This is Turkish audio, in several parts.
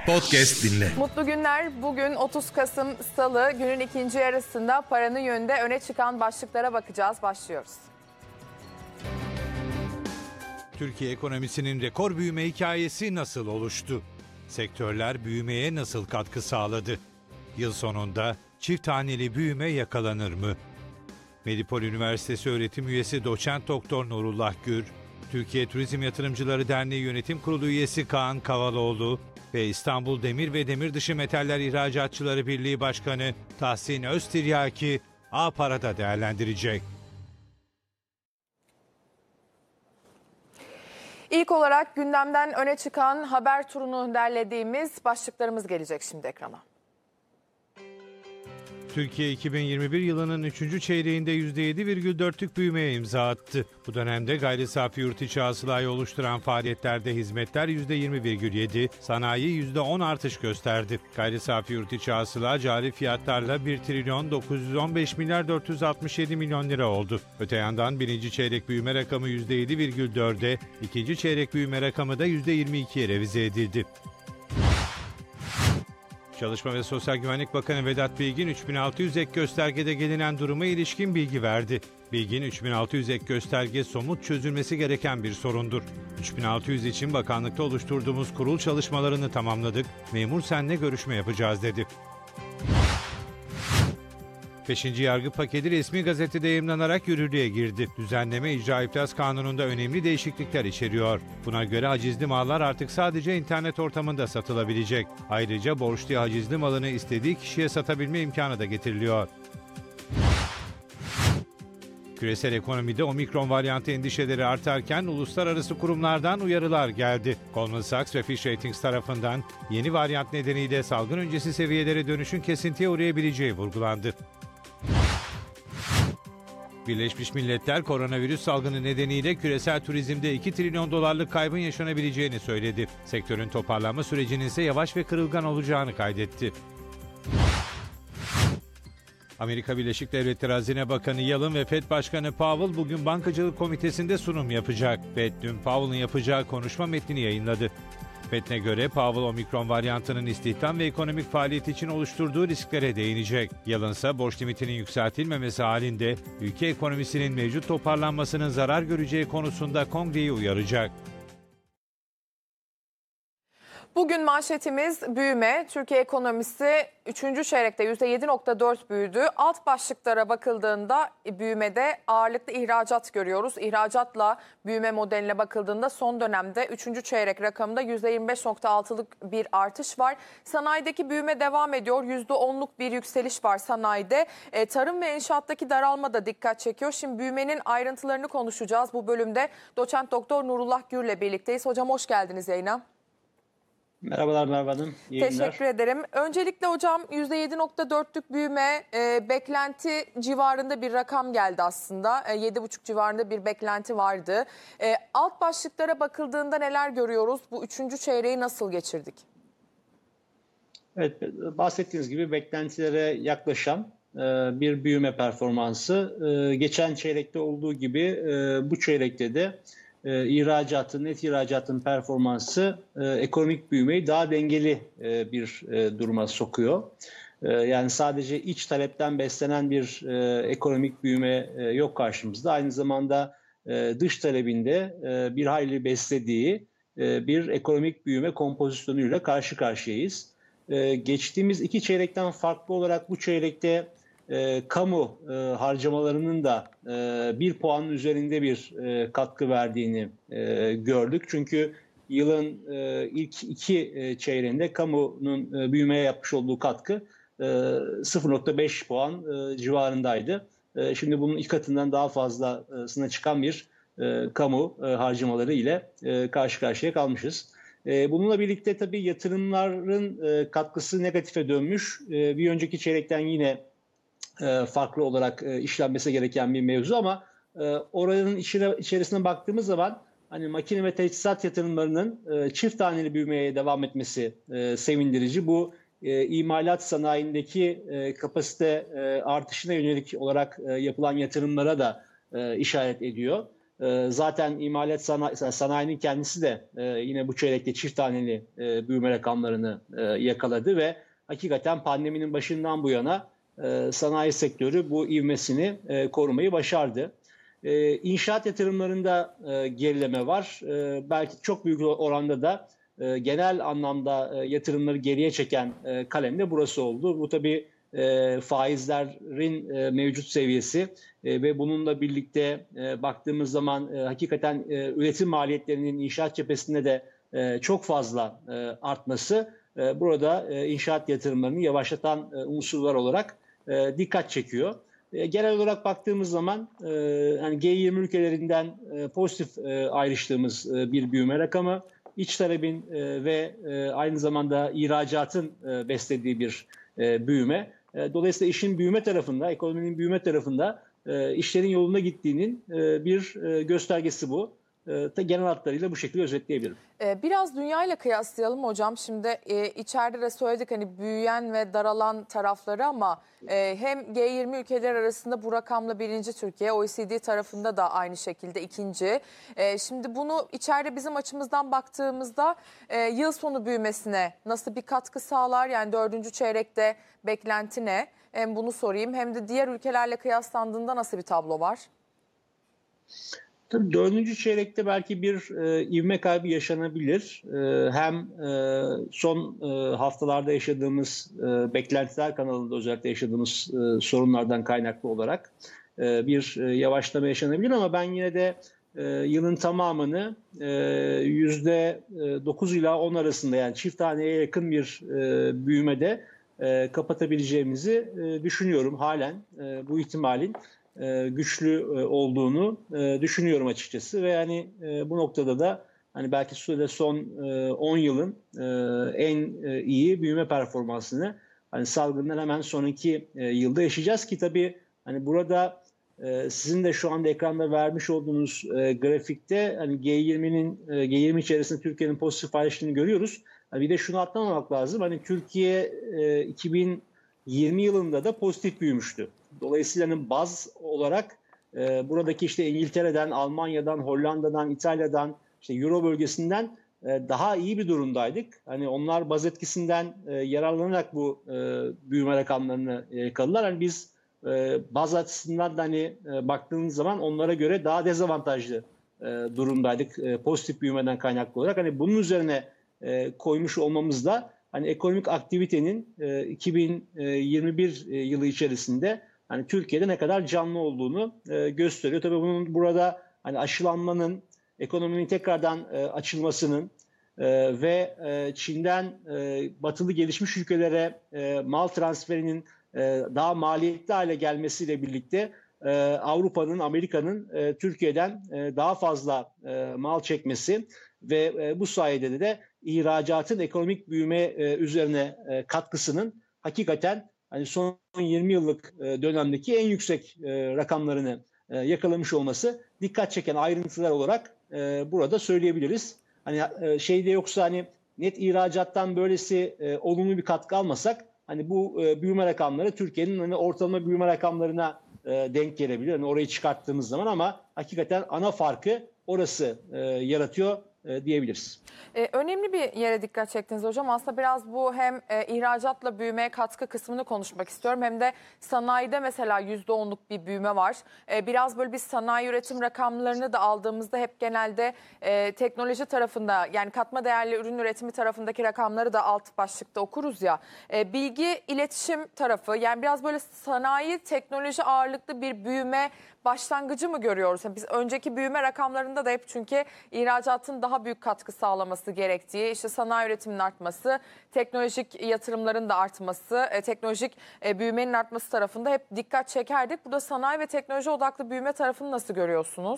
Podcast dinle. Mutlu günler. Bugün 30 Kasım Salı, günün ikinci yarısında paranın yönünde öne çıkan başlıklara bakacağız. Başlıyoruz. Türkiye ekonomisinin rekor büyüme hikayesi nasıl oluştu? Sektörler büyümeye nasıl katkı sağladı? Yıl sonunda çift haneli büyüme yakalanır mı? Medipol Üniversitesi öğretim üyesi doçent doktor Nurullah Gür, Türkiye Turizm Yatırımcıları Derneği Yönetim Kurulu üyesi Kaan Kavaloğlu ve İstanbul Demir ve Demirdışı Metaller İhracatçıları Birliği Başkanı Tahsin Öztiryaki A-Para'da değerlendirecek. İlk olarak gündemden öne çıkan haber turunu derlediğimiz başlıklarımız gelecek şimdi ekrana. Türkiye 2021 yılının 3. çeyreğinde %7,4'lük büyümeye imza attı. Bu dönemde gayri safi yurt içi hasılayı oluşturan faaliyetlerde hizmetler %20,7, sanayi %10 artış gösterdi. Gayri safi yurt içi hasıla cari fiyatlarla 1 trilyon 915 milyar 467 milyon lira oldu. Öte yandan birinci çeyrek büyüme rakamı %7,4'e, ikinci çeyrek büyüme rakamı da %22'ye revize edildi. Çalışma ve Sosyal Güvenlik Bakanı Vedat Bilgin 3600 ek göstergede gelinen duruma ilişkin bilgi verdi. Bilgin 3600 ek gösterge somut çözülmesi gereken bir sorundur. 3600 için bakanlıkta oluşturduğumuz kurul çalışmalarını tamamladık, memur senle görüşme yapacağız dedi. 5. yargı paketi resmi gazetede yayımlanarak yürürlüğe girdi. Düzenleme icra iflas kanununda önemli değişiklikler içeriyor. Buna göre hacizli mallar artık sadece internet ortamında satılabilecek. Ayrıca borçluya hacizli malını istediği kişiye satabilme imkanı da getiriliyor. Küresel ekonomide omikron varyantı endişeleri artarken uluslararası kurumlardan uyarılar geldi. Goldman Sachs ve Fitch Ratings tarafından yeni varyant nedeniyle salgın öncesi seviyelere dönüşün kesintiye uğrayabileceği vurgulandı. Birleşmiş Milletler koronavirüs salgını nedeniyle küresel turizmde 2 trilyon dolarlık kaybın yaşanabileceğini söyledi. Sektörün toparlanma sürecinin ise yavaş ve kırılgan olacağını kaydetti. Amerika Birleşik Devletleri Hazine Bakanı Yellen ve FED Başkanı Powell bugün Bankacılık Komitesi'nde sunum yapacak. FED dün Powell'ın yapacağı konuşma metnini yayınladı. FED'e göre Powell omikron varyantının istihdam ve ekonomik faaliyet için oluşturduğu risklere değinecek. Yellen ise borç limitinin yükseltilmemesi halinde ülke ekonomisinin mevcut toparlanmasının zarar göreceği konusunda Kongre'yi uyaracak. Bugün manşetimiz büyüme. Türkiye ekonomisi 3. çeyrekte %7,4 büyüdü. Alt başlıklara bakıldığında büyümede ağırlıklı ihracat görüyoruz. İhracatla büyüme modeline bakıldığında son dönemde 3. çeyrek rakamında %25,6'lık bir artış var. Sanayideki büyüme devam ediyor. %10'luk bir yükseliş var sanayide. Tarım ve inşaattaki daralma da dikkat çekiyor. Şimdi büyümenin ayrıntılarını konuşacağız. Bu bölümde doçent doktor Nurullah Gür'le birlikteyiz. Hocam hoş geldiniz yayına. Merhabalar Merve Hanım. İyi günler. Teşekkür ederim. Öncelikle hocam %7,4'lük büyüme beklenti civarında bir rakam geldi aslında. 7,5 civarında bir beklenti vardı. Alt başlıklara bakıldığında neler görüyoruz? Bu 3. çeyreği nasıl geçirdik? Evet, bahsettiğiniz gibi beklentilere yaklaşan bir büyüme performansı. Geçen çeyrekte olduğu gibi bu çeyrekte de net ihracatın performansı ekonomik büyümeyi daha dengeli bir duruma sokuyor. Yani sadece iç talepten beslenen bir ekonomik büyüme yok karşımızda. Aynı zamanda dış talebinde bir hayli beslediği bir ekonomik büyüme kompozisyonuyla karşı karşıyayız. Geçtiğimiz 2 çeyrekten farklı olarak bu çeyrekte kamu harcamalarının da 1 puanın üzerinde bir katkı verdiğini gördük. Çünkü yılın ilk 2 çeyreğinde kamunun büyümeye yapmış olduğu katkı 0,5 puan civarındaydı. Şimdi bunun 2 katından daha fazlasına çıkan bir kamu harcamaları ile karşı karşıya kalmışız. Bununla birlikte tabii yatırımların katkısı negatife dönmüş. Bir önceki çeyrekten yine farklı olarak işlenmesi gereken bir mevzu ama oranın içerisine baktığımız zaman hani makine ve teçhizat yatırımlarının çift haneli büyümeye devam etmesi sevindirici. Bu imalat sanayindeki kapasite artışına yönelik olarak yapılan yatırımlara da işaret ediyor. Zaten imalat sanayinin kendisi de yine bu çeyrekte çift taneli büyüme rakamlarını yakaladı ve hakikaten pandeminin başından bu yana sanayi sektörü bu ivmesini korumayı başardı. İnşaat yatırımlarında gerileme var. Belki çok büyük oranda da genel anlamda yatırımları geriye çeken kalem de burası oldu. Bu tabii faizlerin mevcut seviyesi ve bununla birlikte baktığımız zaman hakikaten üretim maliyetlerinin inşaat cephesinde de çok fazla artması burada inşaat yatırımlarını yavaşlatan unsurlar olarak dikkat çekiyor. Genel olarak baktığımız zaman hani G20 ülkelerinden pozitif ayrıştığımız bir büyüme rakamı, iç talebin ve aynı zamanda ihracatın beslediği bir büyüme. Dolayısıyla işin büyüme tarafında, ekonominin büyüme tarafında işlerin yolunda gittiğinin bir göstergesi bu. Genel hatlarıyla bu şekilde özetleyebilirim. Biraz dünyayla kıyaslayalım hocam. Şimdi içeride de söyledik hani büyüyen ve daralan tarafları ama hem G20 ülkeler arasında bu rakamla birinci Türkiye, OECD tarafında da aynı şekilde ikinci. Şimdi bunu içeride bizim açımızdan baktığımızda yıl sonu büyümesine nasıl bir katkı sağlar? Yani dördüncü çeyrekte beklenti ne? Hem bunu sorayım hem de diğer ülkelerle kıyaslandığında nasıl bir tablo var? Tabii dördüncü çeyrekte belki bir ivme kaybı yaşanabilir. Hem son haftalarda yaşadığımız beklentiler kanalında özellikle yaşadığımız sorunlardan kaynaklı olarak bir yavaşlama yaşanabilir ama ben yine de yılın tamamını %9 ila 10 arasında yani çift taneye yakın bir büyümede kapatabileceğimizi düşünüyorum halen bu ihtimalin güçlü olduğunu düşünüyorum açıkçası ve yani bu noktada da hani belki son 10 yılın en iyi büyüme performansını hani salgından hemen sonraki yılda yaşayacağız ki tabii hani burada sizin de şu anda ekranda vermiş olduğunuz grafikte hani G20 içerisinde Türkiye'nin pozitif paylaştığını görüyoruz. Hani bir de şunu atlamamak lazım. Hani Türkiye 2020 yılında da pozitif büyümüştü. Dolayısıyla hani baz olarak buradaki işte İngiltere'den, Almanya'dan, Hollanda'dan, İtalya'dan, işte Euro bölgesinden daha iyi bir durumdaydık. Hani onlar baz etkisinden yararlanarak bu büyüme rakamlarını yakaladılar. Hani biz baz açısından da hani baktığınız zaman onlara göre daha dezavantajlı durumdaydık pozitif büyümeden kaynaklı olarak. Hani bunun üzerine koymuş olmamız da hani ekonomik aktivitenin 2021 yılı içerisinde hani Türkiye'de ne kadar canlı olduğunu gösteriyor. Tabii bunun burada hani aşılanmanın, ekonominin tekrardan açılmasının ve Çin'den batılı gelişmiş ülkelere mal transferinin daha maliyetli hale gelmesiyle birlikte Avrupa'nın, Amerika'nın Türkiye'den daha fazla mal çekmesi ve bu sayede de ihracatın ekonomik büyüme üzerine katkısının hakikaten hani son 20 yıllık dönemdeki en yüksek rakamlarını yakalamış olması dikkat çeken ayrıntılar olarak burada söyleyebiliriz. Hani şeyde yoksa hani net ihracattan böylesi olumlu bir katkı almasak hani bu büyüme rakamları Türkiye'nin hani ortalama büyüme rakamlarına denk gelebilir. Yani orayı çıkarttığımız zaman ama hakikaten ana farkı orası yaratıyor diyebiliriz. Önemli bir yere dikkat çektiniz hocam. Aslında biraz bu hem ihracatla büyümeye katkı kısmını konuşmak istiyorum. Hem de sanayide mesela %10'luk bir büyüme var. Biraz böyle biz sanayi üretim rakamlarını da aldığımızda hep genelde teknoloji tarafında yani katma değerli ürün üretimi tarafındaki rakamları da alt başlıkta okuruz ya. Bilgi iletişim tarafı yani biraz böyle sanayi teknoloji ağırlıklı bir büyüme başlangıcı mı görüyoruz? Yani biz önceki büyüme rakamlarında da hep çünkü ihracatın daha büyük katkı sağlaması gerektiği, işte sanayi üretiminin artması, teknolojik yatırımların da artması, teknolojik büyümenin artması tarafında hep dikkat çekerdik. Burada sanayi ve teknoloji odaklı büyüme tarafını nasıl görüyorsunuz?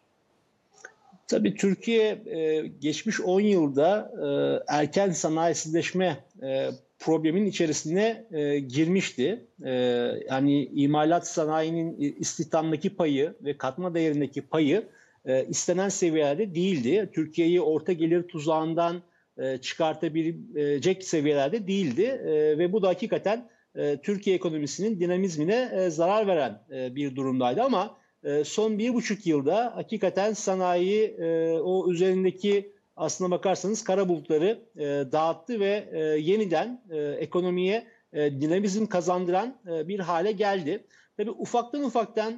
Tabii Türkiye geçmiş 10 yılda erken sanayisizleşme problemin içerisine girmişti. Yani imalat sanayinin istihdamdaki payı ve katma değerindeki payı istenen seviyelerde değildi. Türkiye'yi orta gelir tuzağından çıkartabilecek seviyelerde değildi. Ve bu da hakikaten Türkiye ekonomisinin dinamizmine zarar veren bir durumdaydı. Ama son 1,5 yılda hakikaten sanayi o üzerindeki aslına bakarsanız kara bulutları dağıttı ve yeniden ekonomiye dinamizm kazandıran bir hale geldi. Tabii ufaktan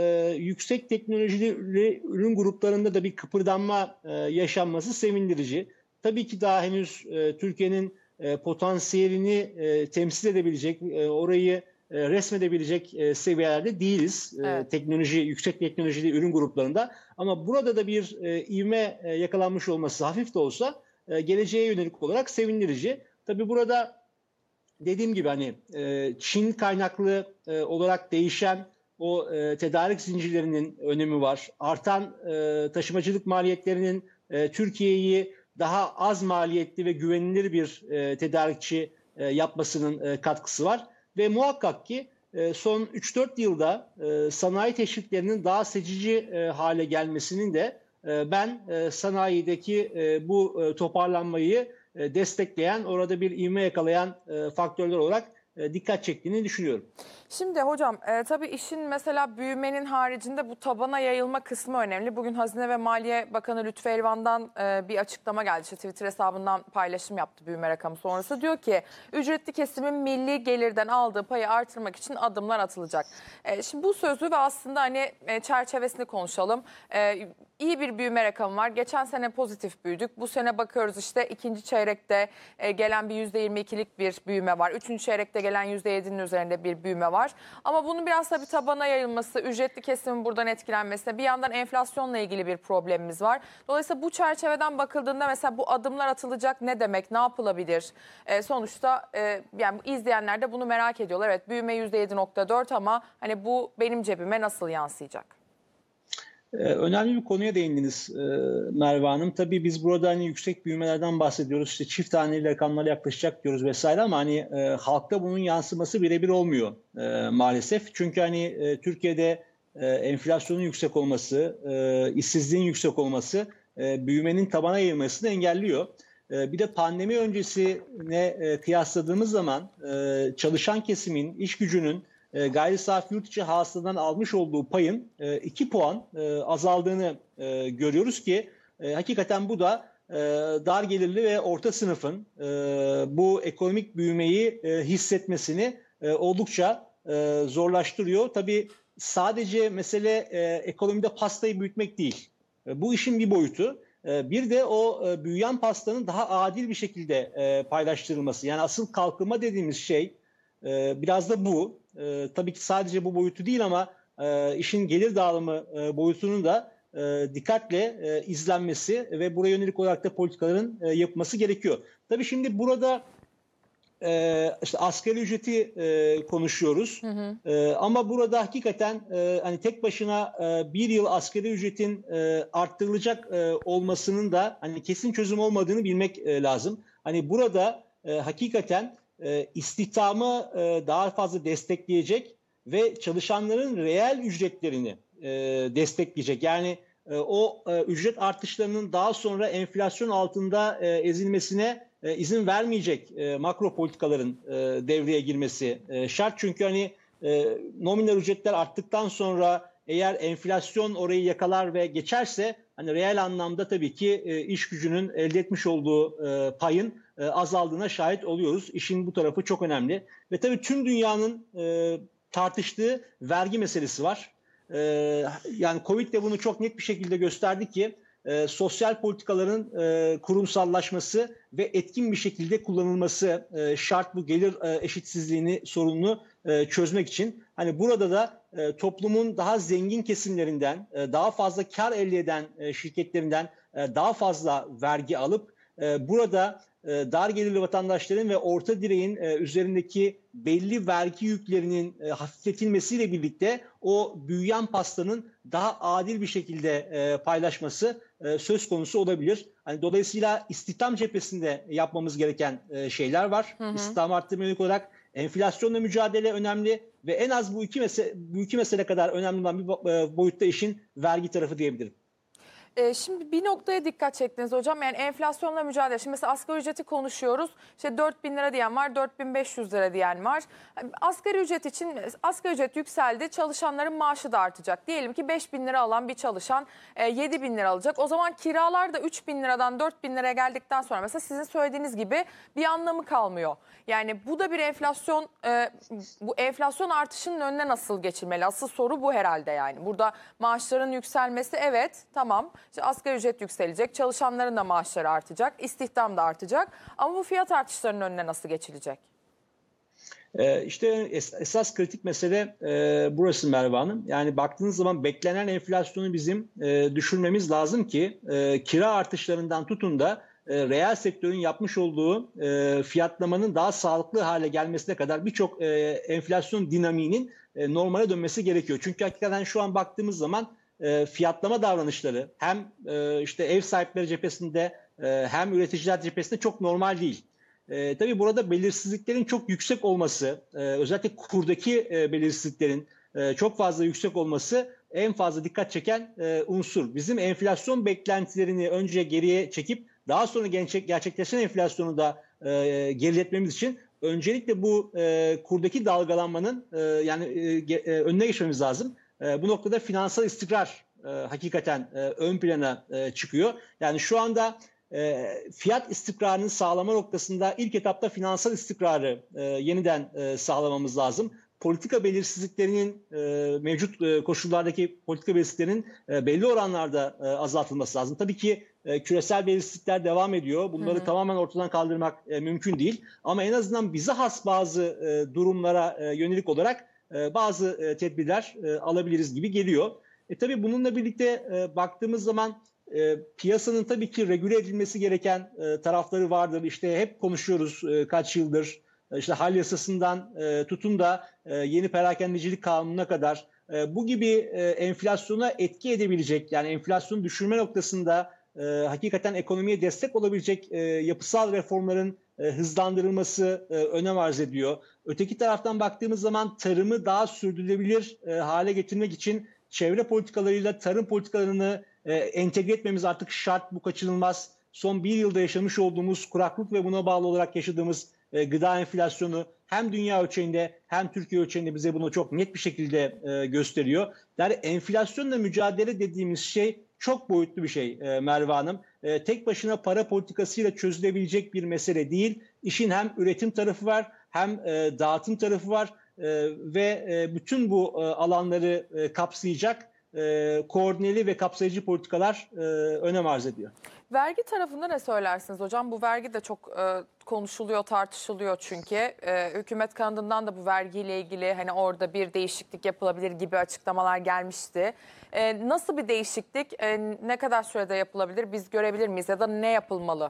yüksek teknolojili ürün gruplarında da bir kıpırdanma yaşanması sevindirici. Tabii ki daha henüz Türkiye'nin potansiyelini temsil edebilecek, orayı resmedebilecek seviyelerde değiliz. Evet. Yüksek teknolojili ürün gruplarında. Ama burada da bir ivme yakalanmış olması hafif de olsa geleceğe yönelik olarak sevindirici. Tabii burada dediğim gibi hani Çin kaynaklı olarak değişen o tedarik zincirlerinin önemi var. Artan taşımacılık maliyetlerinin Türkiye'yi daha az maliyetli ve güvenilir bir tedarikçi yapmasının katkısı var. Ve muhakkak ki son 3-4 yılda sanayi teşviklerinin daha seçici hale gelmesinin de ben sanayideki bu toparlanmayı destekleyen, orada bir ivme yakalayan faktörler olarak dikkat çektiğini düşünüyorum. Şimdi hocam tabii işin mesela büyümenin haricinde bu tabana yayılma kısmı önemli. Bugün Hazine ve Maliye Bakanı Lütfü Elvan'dan bir açıklama geldi. İşte Twitter hesabından paylaşım yaptı büyüme rakamı sonrası. Diyor ki ücretli kesimin milli gelirden aldığı payı artırmak için adımlar atılacak. Şimdi bu sözü ve aslında hani çerçevesini konuşalım. İyi bir büyüme rakamı var. Geçen sene pozitif büyüdük. Bu sene bakıyoruz işte ikinci çeyrekte gelen bir %22'lik bir büyüme var. Üçüncü çeyrekte gelen %7'nin üzerinde bir büyüme var. Ama bunun biraz da bir tabana yayılması, ücretli kesimin buradan etkilenmesi, bir yandan enflasyonla ilgili bir problemimiz var. Dolayısıyla bu çerçeveden bakıldığında mesela bu adımlar atılacak ne demek, ne yapılabilir? Sonuçta yani izleyenler de bunu merak ediyorlar. Evet, büyüme %7,4 ama hani bu benim cebime nasıl yansıyacak? Önemli bir konuya değindiniz Merve Hanım. Tabii biz burada hani yüksek büyümelerden bahsediyoruz. İşte çift haneli rakamlara yaklaşacak diyoruz vesaire ama hani halkta bunun yansıması birebir olmuyor maalesef. Çünkü hani Türkiye'de enflasyonun yüksek olması, işsizliğin yüksek olması büyümenin tabana yayılmasını engelliyor. Bir de pandemi öncesine kıyasladığımız zaman çalışan kesimin, iş gücünün gayri safi yurt içi hasıladan almış olduğu payın 2 puan azaldığını görüyoruz ki hakikaten bu da dar gelirli ve orta sınıfın bu ekonomik büyümeyi hissetmesini oldukça zorlaştırıyor. Tabii sadece mesele ekonomide pastayı büyütmek değil. Bu işin bir boyutu. Bir de o büyüyen pastanın daha adil bir şekilde paylaştırılması. Yani asıl kalkınma dediğimiz şey biraz da bu. Tabii ki sadece bu boyutu değil ama işin gelir dağılımı boyutunun da dikkatle izlenmesi ve buraya yönelik olarak da politikaların yapılması gerekiyor. Tabii şimdi burada işte asgari ücreti konuşuyoruz. Ama burada hakikaten hani tek başına bir yıl asgari ücretin arttırılacak olmasının da hani kesin çözüm olmadığını bilmek lazım. Hani burada hakikaten istihdamı daha fazla destekleyecek ve çalışanların reel ücretlerini destekleyecek. Yani o ücret artışlarının daha sonra enflasyon altında ezilmesine izin vermeyecek makro politikaların devreye girmesi şart. Çünkü hani nominal ücretler arttıktan sonra eğer enflasyon orayı yakalar ve geçerse hani reel anlamda tabii ki iş gücünün elde etmiş olduğu payın azaldığına şahit oluyoruz. İşin bu tarafı çok önemli. Ve tabii tüm dünyanın tartıştığı vergi meselesi var. Yani Covid de bunu çok net bir şekilde gösterdi ki sosyal politikaların kurumsallaşması ve etkin bir şekilde kullanılması şart bu gelir eşitsizliğini sorununu çözmek için. Hani burada da toplumun daha zengin kesimlerinden, daha fazla kar elde eden şirketlerinden daha fazla vergi alıp burada dar gelirli vatandaşların ve orta direğin üzerindeki belli vergi yüklerinin hafifletilmesiyle birlikte o büyüyen pastanın daha adil bir şekilde paylaşması söz konusu olabilir. Hani dolayısıyla istihdam cephesinde yapmamız gereken şeyler var. İstihdam arttırmaya yönelik olarak enflasyonla mücadele önemli ve en az bu iki mesele kadar önemli olan bir boyutta işin vergi tarafı diyebilirim. Şimdi bir noktaya dikkat çektiniz hocam. Yani enflasyonla mücadele. Şimdi mesela asgari ücreti konuşuyoruz. İşte 4.000 lira diyen var, 4.500 lira diyen var. Asgari ücret için asgari ücret yükseldi. Çalışanların maaşı da artacak. Diyelim ki 5.000 lira alan bir çalışan 7.000 lira alacak. O zaman kiralar da 3.000 liradan 4.000 liraya geldikten sonra mesela sizin söylediğiniz gibi bir anlamı kalmıyor. Yani bu da bir enflasyon, bu enflasyon artışının önüne nasıl geçilmeli? Asıl soru bu herhalde yani. Burada maaşların yükselmesi evet tamam. İşte asgari ücret yükselecek, çalışanların da maaşları artacak, istihdam da artacak. Ama bu fiyat artışlarının önüne nasıl geçilecek? İşte esas kritik mesele burası Merve Hanım. Yani baktığınız zaman beklenen enflasyonu bizim düşürmemiz lazım ki kira artışlarından tutun da reel sektörün yapmış olduğu fiyatlamanın daha sağlıklı hale gelmesine kadar birçok enflasyon dinamiğinin normale dönmesi gerekiyor. Çünkü hakikaten şu an baktığımız zaman fiyatlama davranışları hem işte ev sahipleri cephesinde hem üreticiler cephesinde çok normal değil. Tabii burada belirsizliklerin çok yüksek olması, özellikle kurdaki belirsizliklerin çok fazla yüksek olması en fazla dikkat çeken unsur. Bizim enflasyon beklentilerini önce geriye çekip daha sonra gerçekleşen enflasyonu da geriletmemiz için öncelikle bu kurdaki dalgalanmanın önüne geçmemiz lazım. Bu noktada finansal istikrar hakikaten ön plana çıkıyor. Yani şu anda fiyat istikrarını sağlama noktasında ilk etapta finansal istikrarı yeniden sağlamamız lazım. Politika belirsizliklerinin mevcut koşullardaki politika belirsizliklerinin belli oranlarda azaltılması lazım. Tabii ki küresel belirsizlikler devam ediyor. Bunları tamamen ortadan kaldırmak mümkün değil. Ama en azından bize has bazı durumlara yönelik olarak bazı tedbirler alabiliriz gibi geliyor. Tabii bununla birlikte baktığımız zaman piyasanın tabii ki regüle edilmesi gereken tarafları vardır. İşte hep konuşuyoruz kaç yıldır. İşte hal yasasından tutun da yeni perakendecilik kanununa kadar bu gibi enflasyona etki edebilecek, yani enflasyonu düşürme noktasında hakikaten ekonomiye destek olabilecek yapısal reformların hızlandırılması önem arz ediyor. Öteki taraftan baktığımız zaman tarımı daha sürdürülebilir hale getirmek için çevre politikalarıyla tarım politikalarını entegre etmemiz artık şart, bu kaçınılmaz. Son bir yılda yaşamış olduğumuz kuraklık ve buna bağlı olarak yaşadığımız gıda enflasyonu hem dünya ölçeğinde hem Türkiye ölçeğinde bize bunu çok net bir şekilde gösteriyor. Yani enflasyonla mücadele dediğimiz şey çok boyutlu bir şey Merve Hanım. Tek başına para politikasıyla çözülebilecek bir mesele değil. İşin hem üretim tarafı var hem dağıtım tarafı var ve bütün bu alanları kapsayacak koordineli ve kapsayıcı politikalar önem arz ediyor. Vergi tarafında ne söylersiniz hocam? Bu vergi de çok konuşuluyor, tartışılıyor çünkü. Hükümet kanadından da bu vergiyle ilgili hani orada bir değişiklik yapılabilir gibi açıklamalar gelmişti. Nasıl bir değişiklik, ne kadar sürede yapılabilir, biz görebilir miyiz ya da ne yapılmalı?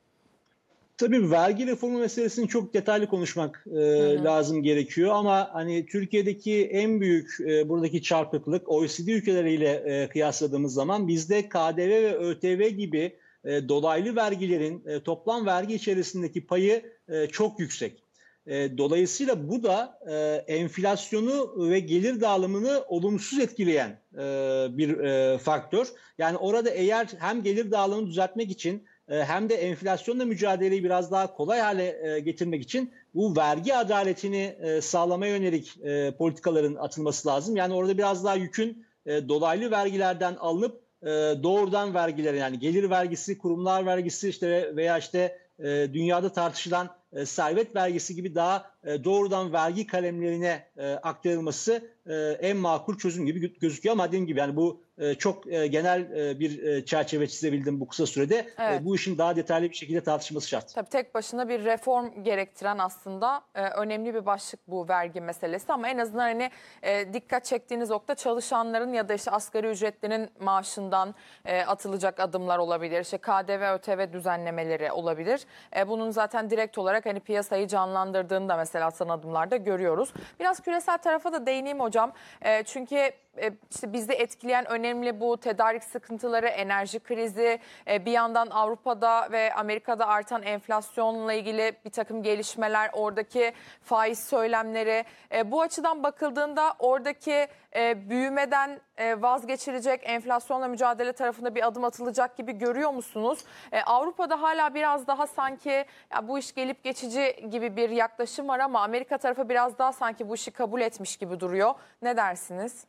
Tabii vergi reformu meselesini çok detaylı konuşmak lazım gerekiyor ama hani Türkiye'deki en büyük buradaki çarpıklık OECD ülkeleriyle kıyasladığımız zaman bizde KDV ve ÖTV gibi dolaylı vergilerin toplam vergi içerisindeki payı çok yüksek. Dolayısıyla bu da enflasyonu ve gelir dağılımını olumsuz etkileyen bir faktör. Yani orada eğer hem gelir dağılımını düzeltmek için hem de enflasyonla mücadeleyi biraz daha kolay hale getirmek için bu vergi adaletini sağlamaya yönelik politikaların atılması lazım. Yani orada biraz daha yükün dolaylı vergilerden alınıp doğrudan vergilere, yani gelir vergisi, kurumlar vergisi işte veya işte dünyada tartışılan servet vergisi gibi daha doğrudan vergi kalemlerine aktarılması en makul çözüm gibi gözüküyor. Ama dediğim gibi yani bu çok genel bir çerçeve çizebildim bu kısa sürede. Evet. Bu işin daha detaylı bir şekilde tartışılması şart. Tabii tek başına bir reform gerektiren aslında önemli bir başlık bu vergi meselesi. Ama en azından hani dikkat çektiğiniz nokta çalışanların ya da işte asgari ücretlinin maaşından atılacak adımlar olabilir. İşte KDV, ÖTV düzenlemeleri olabilir. Bunun zaten direkt olarak hani piyasayı canlandırdığını da mesela atılan adımlarda görüyoruz. Biraz küresel tarafa da değineyim hocam. Çünkü işte bizi etkileyen önemli bu tedarik sıkıntıları, enerji krizi, bir yandan Avrupa'da ve Amerika'da artan enflasyonla ilgili bir takım gelişmeler, oradaki faiz söylemleri. Bu açıdan bakıldığında oradaki büyümeden vazgeçilecek, enflasyonla mücadele tarafında bir adım atılacak gibi görüyor musunuz? Avrupa'da hala biraz daha sanki ya bu iş gelip geçici gibi bir yaklaşım var ama Amerika tarafı biraz daha sanki bu işi kabul etmiş gibi duruyor. Ne dersiniz?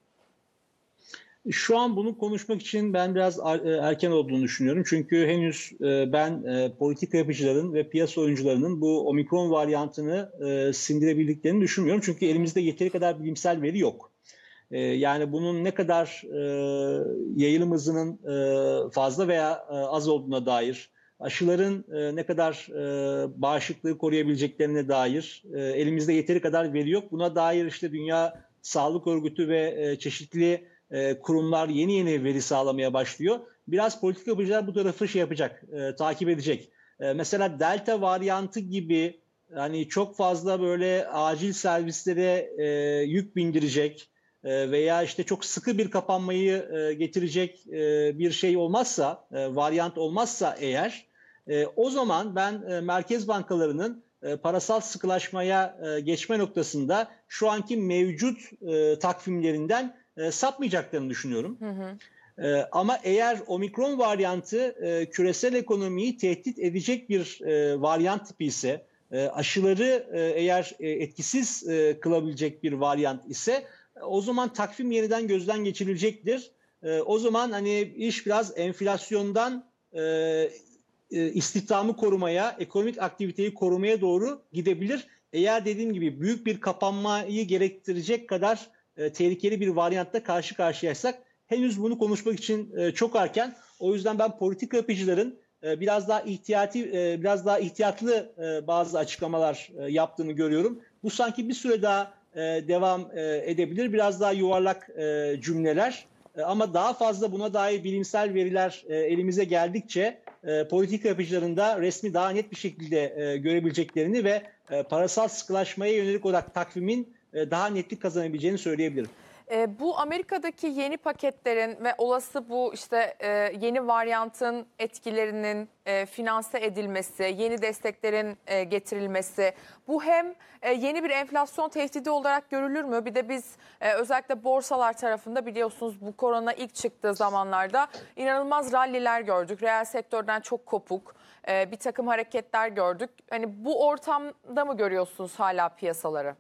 Şu an bunu konuşmak için ben biraz erken olduğunu düşünüyorum. Çünkü henüz ben politika yapıcıların ve piyasa oyuncularının bu omikron varyantını sindirebildiklerini düşünmüyorum. Çünkü elimizde yeteri kadar bilimsel veri yok. Yani bunun ne kadar yayılım hızının fazla veya az olduğuna dair, aşıların ne kadar bağışıklığı koruyabileceklerine dair elimizde yeteri kadar veri yok. Buna dair işte Dünya Sağlık Örgütü ve çeşitli kurumlar yeni veri sağlamaya başlıyor. Biraz politika yapıcılar bu tarafı yapacak, takip edecek. Mesela Delta varyantı gibi hani çok fazla böyle acil servislere yük bindirecek veya işte çok sıkı bir kapanmayı getirecek bir şey olmazsa, varyant olmazsa eğer, o zaman ben merkez bankalarının parasal sıkılaşmaya geçme noktasında şu anki mevcut takvimlerinden sapmayacaklarını düşünüyorum. Ama eğer omikron varyantı küresel ekonomiyi tehdit edecek bir varyant tipi ise, aşıları eğer etkisiz kılabilecek bir varyant ise, o zaman takvim yeniden gözden geçirilecektir. O zaman hani iş biraz enflasyondan istihdamı korumaya, ekonomik aktiviteyi korumaya doğru gidebilir. Eğer dediğim gibi büyük bir kapanmayı gerektirecek kadar tehlikeli bir varyantla karşı karşıyaysak henüz bunu konuşmak için çok erken. O yüzden ben politika yapıcıların biraz daha ihtiyatlı bazı açıklamalar yaptığını görüyorum. Bu sanki bir süre daha devam edebilir. Biraz daha yuvarlak cümleler. Ama daha fazla buna dair bilimsel veriler elimize geldikçe politika yapıcıların da resmi daha net bir şekilde görebileceklerini ve parasal sıkılaşmaya yönelik olarak takvimin daha netlik kazanabileceğini söyleyebilirim. Bu Amerika'daki yeni paketlerin ve olası bu işte yeni varyantın etkilerinin finanse edilmesi, yeni desteklerin getirilmesi, bu hem yeni bir enflasyon tehdidi olarak görülür mü? Bir de biz özellikle borsalar tarafında biliyorsunuz bu korona ilk çıktığı zamanlarda inanılmaz ralliler gördük. Reel sektörden çok kopuk bir takım hareketler gördük. Hani bu ortamda mı görüyorsunuz hala piyasaları?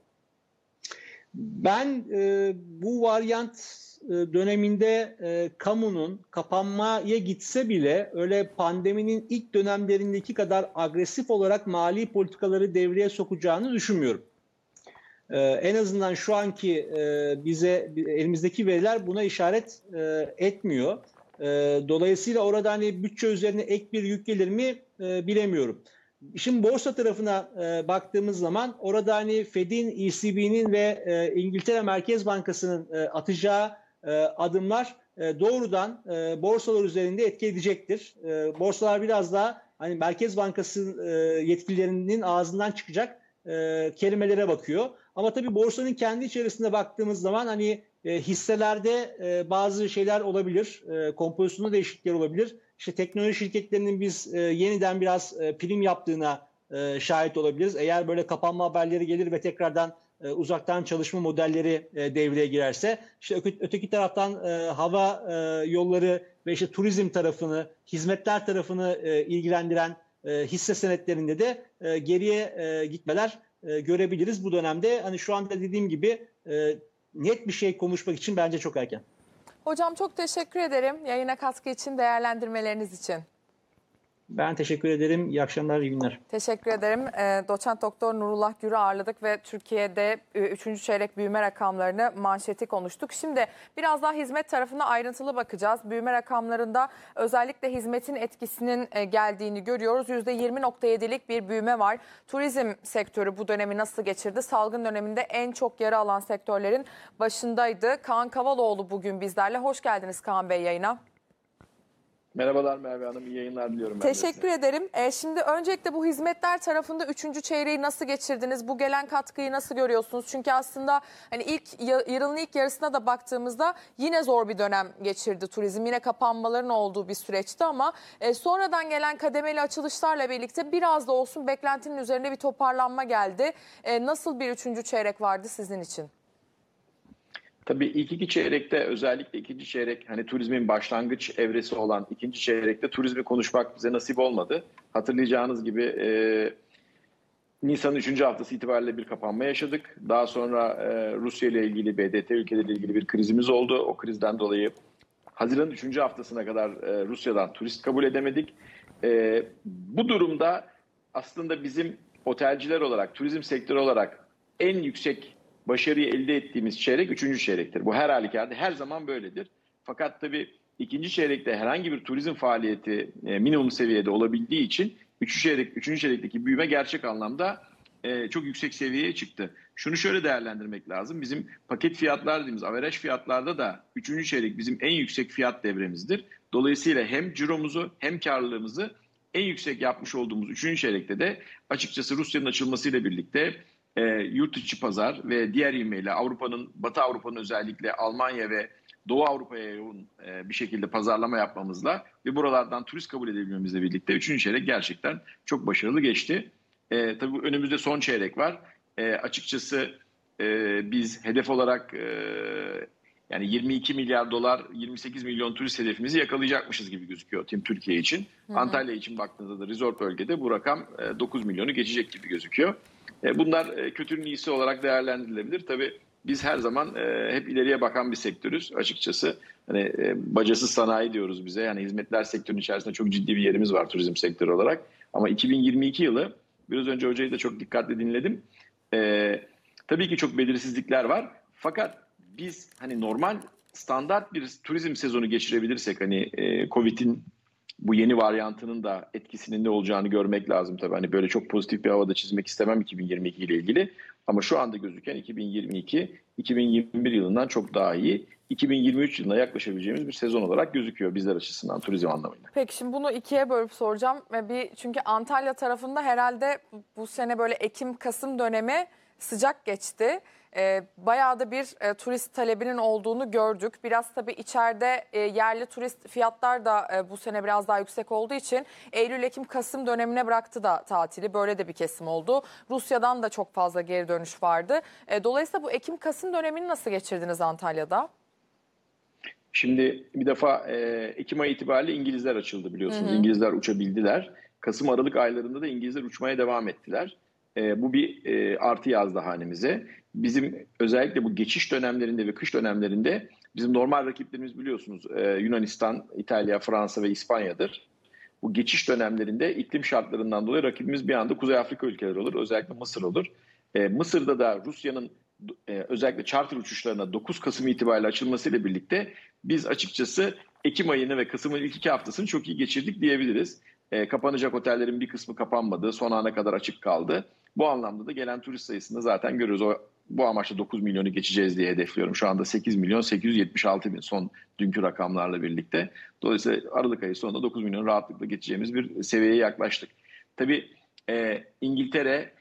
Ben bu varyant döneminde kamunun kapanmaya gitse bile öyle pandeminin ilk dönemlerindeki kadar agresif olarak mali politikaları devreye sokacağını düşünmüyorum. En azından şu anki elimizdeki veriler buna işaret etmiyor. Dolayısıyla orada hani bütçe üzerine ek bir yük gelir mi bilemiyorum. Şimdi borsa tarafına baktığımız zaman orada hani Fed'in, ECB'nin ve İngiltere Merkez Bankası'nın atacağı adımlar doğrudan borsalar üzerinde etki edecektir. Borsalar biraz daha hani Merkez Bankası yetkililerinin ağzından çıkacak kelimelere bakıyor. Ama tabii borsanın kendi içerisinde baktığımız zaman hani hisselerde bazı şeyler olabilir, kompozisyonda değişiklikler olabilir. İşte teknoloji şirketlerinin biz yeniden biraz prim yaptığına şahit olabiliriz. Eğer böyle kapanma haberleri gelir ve tekrardan uzaktan çalışma modelleri devreye girerse, işte öteki taraftan hava yolları ve işte turizm tarafını, hizmetler tarafını ilgilendiren hisse senetlerinde de geriye gitmeler görebiliriz bu dönemde. Hani şu anda dediğim gibi net bir şey konuşmak için bence çok erken. Hocam çok teşekkür ederim yayına katkı için, değerlendirmeleriniz için. Ben teşekkür ederim. İyi akşamlar, iyi günler. Teşekkür ederim. Doçent Doktor Nurullah Gür'ü ağırladık ve Türkiye'de 3. çeyrek büyüme rakamlarını manşeti konuştuk. Şimdi biraz daha hizmet tarafına ayrıntılı bakacağız. Büyüme rakamlarında özellikle hizmetin etkisinin geldiğini görüyoruz. %20.7'lik bir büyüme var. Turizm sektörü bu dönemi nasıl geçirdi? Salgın döneminde en çok yara alan sektörlerin başındaydı. Kaan Kavaloğlu bugün bizlerle. Hoş geldiniz Kaan Bey yayına. Merhabalar Merve Hanım, iyi yayınlar diliyorum ben de Teşekkür size. ederim. Şimdi öncelikle bu hizmetler tarafında 3. çeyreği nasıl geçirdiniz? Bu gelen katkıyı nasıl görüyorsunuz? Çünkü aslında hani yılın ilk yarısına da baktığımızda yine zor bir dönem geçirdi turizm. Yine kapanmaların olduğu bir süreçti ama sonradan gelen kademeli açılışlarla birlikte biraz da olsun beklentinin üzerine bir toparlanma geldi. Nasıl bir 3. çeyrek vardı sizin için? Tabii ilk iki çeyrekte, özellikle ikinci çeyrek, hani turizmin başlangıç evresi olan ikinci çeyrekte turizmi konuşmak bize nasip olmadı. Hatırlayacağınız gibi Nisan'ın 3. haftası itibariyle bir kapanma yaşadık. Daha sonra Rusya ile ilgili, BDT ülkeleriyle ilgili bir krizimiz oldu. O krizden dolayı Haziran'ın 3. haftasına kadar Rusya'dan turist kabul edemedik. Bu durumda aslında bizim otelciler olarak, turizm sektörü olarak en yüksek başarıyı elde ettiğimiz çeyrek 3. çeyrektir. Bu her halükarda her zaman böyledir. Fakat tabii ikinci çeyrekte herhangi bir turizm faaliyeti minimum seviyede olabildiği için 3. çeyrekteki büyüme gerçek anlamda çok yüksek seviyeye çıktı. Şunu şöyle değerlendirmek lazım. Bizim paket fiyatlar dediğimiz averaj fiyatlarda da 3. çeyrek bizim en yüksek fiyat devremizdir. Dolayısıyla hem ciromuzu hem karlılığımızı en yüksek yapmış olduğumuz 3. çeyrekte de açıkçası Rusya'nın açılmasıyla birlikte yurt içi pazar ve diğer ivmeyle Batı Avrupa'nın özellikle Almanya ve Doğu Avrupa'ya yoğun bir şekilde pazarlama yapmamızla ve buralardan turist kabul edebilmemizle birlikte 3. çeyrek gerçekten çok başarılı geçti. Tabii önümüzde son çeyrek var. Açıkçası biz hedef olarak yani 22 milyar dolar, 28 milyon turist hedefimizi yakalayacakmışız gibi gözüküyor Tim Türkiye için. Antalya için baktığınızda da resort bölgede bu rakam 9 milyonu geçecek gibi gözüküyor. Bunlar kötünün iyisi olarak değerlendirilebilir. Tabii biz her zaman hep ileriye bakan bir sektörüz açıkçası. Hani bacasız sanayi diyoruz bize. Yani hizmetler sektörünün içerisinde çok ciddi bir yerimiz var turizm sektörü olarak. Ama 2022 yılı, biraz önce hocayı da çok dikkatle dinledim. Tabii ki çok belirsizlikler var. Fakat biz hani normal standart bir turizm sezonu geçirebilirsek, hani Covid'in bu yeni varyantının da etkisinin ne olacağını görmek lazım tabii. Hani böyle çok pozitif bir havada çizmek istemem 2022 ile ilgili. Ama şu anda gözüken 2022, 2021 yılından çok daha iyi. 2023 yılına yaklaşabileceğimiz bir sezon olarak gözüküyor bizler açısından turizm anlamıyla. Peki şimdi bunu ikiye bölüp soracağım. Çünkü Antalya tarafında herhalde bu sene böyle Ekim-Kasım dönemi sıcak geçti. Bayağı da bir turist talebinin olduğunu gördük. Biraz tabii içeride yerli turist fiyatlar da bu sene biraz daha yüksek olduğu için Eylül, Ekim, Kasım dönemine bıraktı da tatili. Böyle de bir kesim oldu. Rusya'dan da çok fazla geri dönüş vardı. Dolayısıyla bu Ekim-Kasım dönemini nasıl geçirdiniz Antalya'da? Şimdi bir defa Ekim ayı itibariyle İngilizler açıldı biliyorsunuz. İngilizler uçabildiler. Kasım-Aralık aylarında da İngilizler uçmaya devam ettiler. Bu bir artı yazdı hanemize. Bizim özellikle bu geçiş dönemlerinde ve kış dönemlerinde bizim normal rakiplerimiz biliyorsunuz Yunanistan, İtalya, Fransa ve İspanya'dır. Bu geçiş dönemlerinde iklim şartlarından dolayı rakibimiz bir anda Kuzey Afrika ülkeleri olur. Özellikle Mısır olur. Mısır'da da Rusya'nın özellikle charter uçuşlarına 9 Kasım itibariyle açılmasıyla birlikte biz açıkçası Ekim ayını ve Kasım'ın ilk 2 haftasını çok iyi geçirdik diyebiliriz. Kapanacak otellerin bir kısmı kapanmadı, son ana kadar açık kaldı. Bu anlamda da gelen turist sayısını zaten görüyoruz. Bu amaçla 9 milyonu geçeceğiz diye hedefliyorum. Şu anda 8 milyon 876 bin son dünkü rakamlarla birlikte. Dolayısıyla Aralık ayı sonunda 9 milyon rahatlıkla geçeceğimiz bir seviyeye yaklaştık. Tabii İngiltere,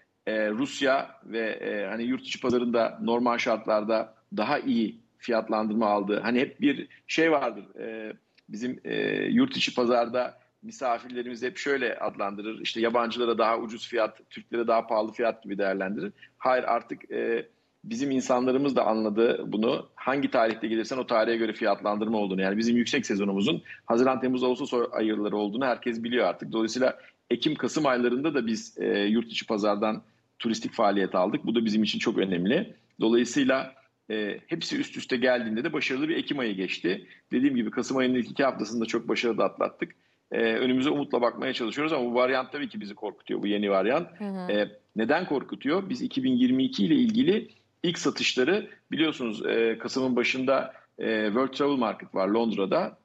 Rusya ve hani yurt içi pazarında normal şartlarda daha iyi fiyatlandırma aldı. Hani hep bir şey vardır. Bizim yurt içi pazarda misafirlerimiz hep şöyle adlandırır. İşte yabancılara daha ucuz fiyat, Türklere daha pahalı fiyat gibi değerlendirir. Hayır, artık bizim insanlarımız da anladı bunu. Hangi tarihte gelirsen o tarihe göre fiyatlandırma olduğunu. Yani bizim yüksek sezonumuzun Haziran, Temmuz, Ağustos ayları olduğunu herkes biliyor artık. Dolayısıyla Ekim, Kasım aylarında da biz yurt içi pazardan turistik faaliyet aldık. Bu da bizim için çok önemli. Dolayısıyla hepsi üst üste geldiğinde de başarılı bir Ekim ayı geçti. Dediğim gibi Kasım ayının ilk 2 haftasında çok başarılı atlattık. Önümüze umutla bakmaya çalışıyoruz ama bu varyant tabii ki bizi korkutuyor, bu yeni varyant. Neden korkutuyor? Biz 2022 ile ilgili ilk satışları biliyorsunuz Kasım'ın başında World Travel Market var Londra'da.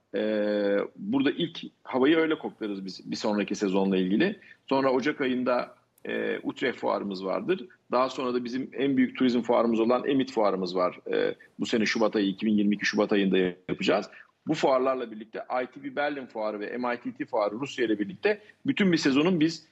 Burada ilk havayı öyle koklarız biz bir sonraki sezonla ilgili. Sonra Ocak ayında Utrecht fuarımız vardır. Daha sonra da bizim en büyük turizm fuarımız olan Emit fuarımız var. Bu sene Şubat ayı, 2022 Şubat ayında yapacağız. bu fuarlarla birlikte ITB Berlin Fuarı ve MITT Fuarı Rusya ile birlikte bütün bir sezonun biz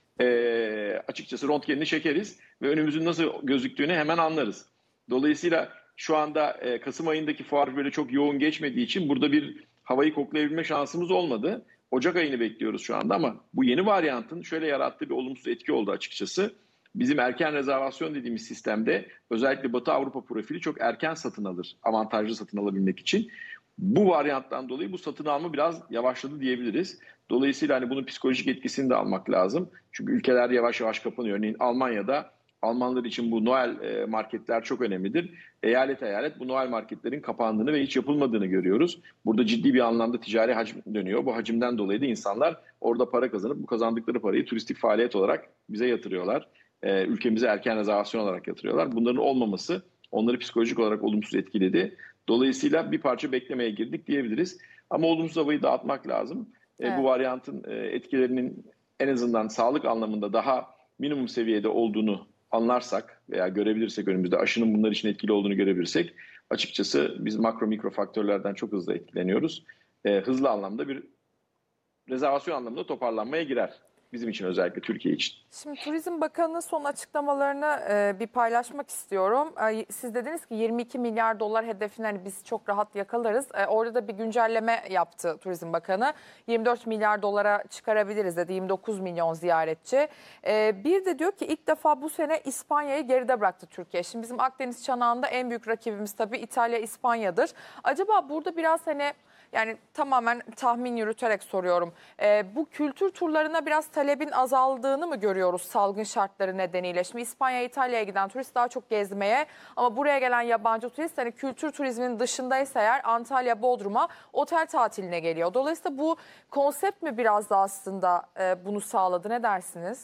açıkçası röntgenini çekeriz ve önümüzün nasıl gözüktüğünü hemen anlarız. Dolayısıyla şu anda Kasım ayındaki fuar böyle çok yoğun geçmediği için burada bir havayı koklayabilme şansımız olmadı. Ocak ayını bekliyoruz şu anda ama bu yeni varyantın şöyle yarattığı bir olumsuz etki oldu açıkçası. Bizim erken rezervasyon dediğimiz sistemde özellikle Batı Avrupa profili çok erken satın alır, avantajlı satın alabilmek için. Bu varyanttan dolayı bu satın alma biraz yavaşladı diyebiliriz. Dolayısıyla hani bunun psikolojik etkisini de almak lazım. Çünkü ülkeler yavaş yavaş kapanıyor. Örneğin Almanya'da Almanlar için bu Noel marketler çok önemlidir. Eyalet eyalet bu Noel marketlerin kapandığını ve hiç yapılmadığını görüyoruz. Burada ciddi bir anlamda ticari hacim dönüyor. Bu hacimden dolayı da insanlar orada para kazanıp bu kazandıkları parayı turistik faaliyet olarak bize yatırıyorlar. Ülkemize erken rezervasyon olarak yatırıyorlar. Bunların olmaması onları psikolojik olarak olumsuz etkiledi. Dolayısıyla bir parça beklemeye girdik diyebiliriz. Ama olumsuz havayı dağıtmak lazım. Evet. Bu varyantın etkilerinin en azından sağlık anlamında daha minimum seviyede olduğunu anlarsak veya görebilirsek önümüzde aşının bunlar için etkili olduğunu görebilirsek açıkçası biz makro mikro faktörlerden çok hızlı etkileniyoruz. Hızlı anlamda bir rezervasyon anlamında toparlanmaya girer. Bizim için özellikle Türkiye için. Şimdi Turizm Bakanı'nın son açıklamalarını bir paylaşmak istiyorum. Siz dediniz ki 22 milyar dolar hedefini hani biz çok rahat yakalarız. Orada da bir güncelleme yaptı Turizm Bakanı. 24 milyar dolara çıkarabiliriz dedi. 29 milyon ziyaretçi. Bir de diyor ki ilk defa bu sene İspanya'yı geride bıraktı Türkiye. Şimdi bizim Akdeniz çanağında en büyük rakibimiz tabii İtalya, İspanya'dır. Acaba burada biraz hani yani tamamen tahmin yürüterek soruyorum. Bu kültür turlarına biraz talebin azaldığını mı görüyoruz salgın şartları nedeniyle? Şimdi İspanya, İtalya'ya giden turist daha çok gezmeye ama buraya gelen yabancı turist hani kültür turizminin dışındaysa eğer Antalya, Bodrum'a otel tatiline geliyor. Dolayısıyla bu konsept mi biraz da aslında bunu sağladı? Ne dersiniz?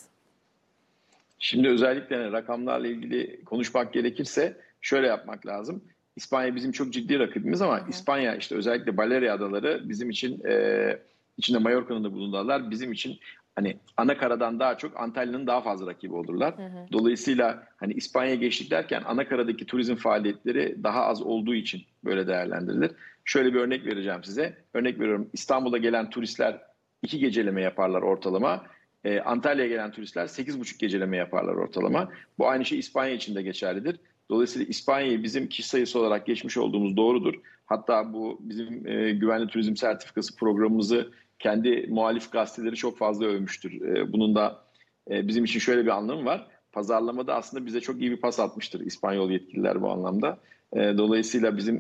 Şimdi özellikle rakamlarla ilgili konuşmak gerekirse şöyle yapmak lazım. İspanya bizim çok ciddi rakibimiz ama İspanya işte özellikle Balearic Adaları bizim için içinde Mallorca'nın da bulunduğu adalar bizim için hani ana karadan daha çok Antalya'nın daha fazla rakibi olurlar. Dolayısıyla hani İspanya'ya geçtik derken ana karadaki turizm faaliyetleri daha az olduğu için böyle değerlendirilir. Şöyle bir örnek vereceğim size. Örnek veriyorum İstanbul'a gelen turistler 2 geceleme yaparlar ortalama. Antalya'ya gelen turistler 8,5 geceleme yaparlar ortalama. Bu aynı şey İspanya için de geçerlidir. Dolayısıyla İspanya'yı bizim kişi sayısı olarak geçmiş olduğumuz doğrudur. Hatta bu bizim güvenli turizm sertifikası programımızı kendi muhalif gazeteleri çok fazla övmüştür. Bunun da bizim için şöyle bir anlamı var. Pazarlamada aslında bize çok iyi bir pas atmıştır İspanyol yetkililer bu anlamda. Dolayısıyla bizim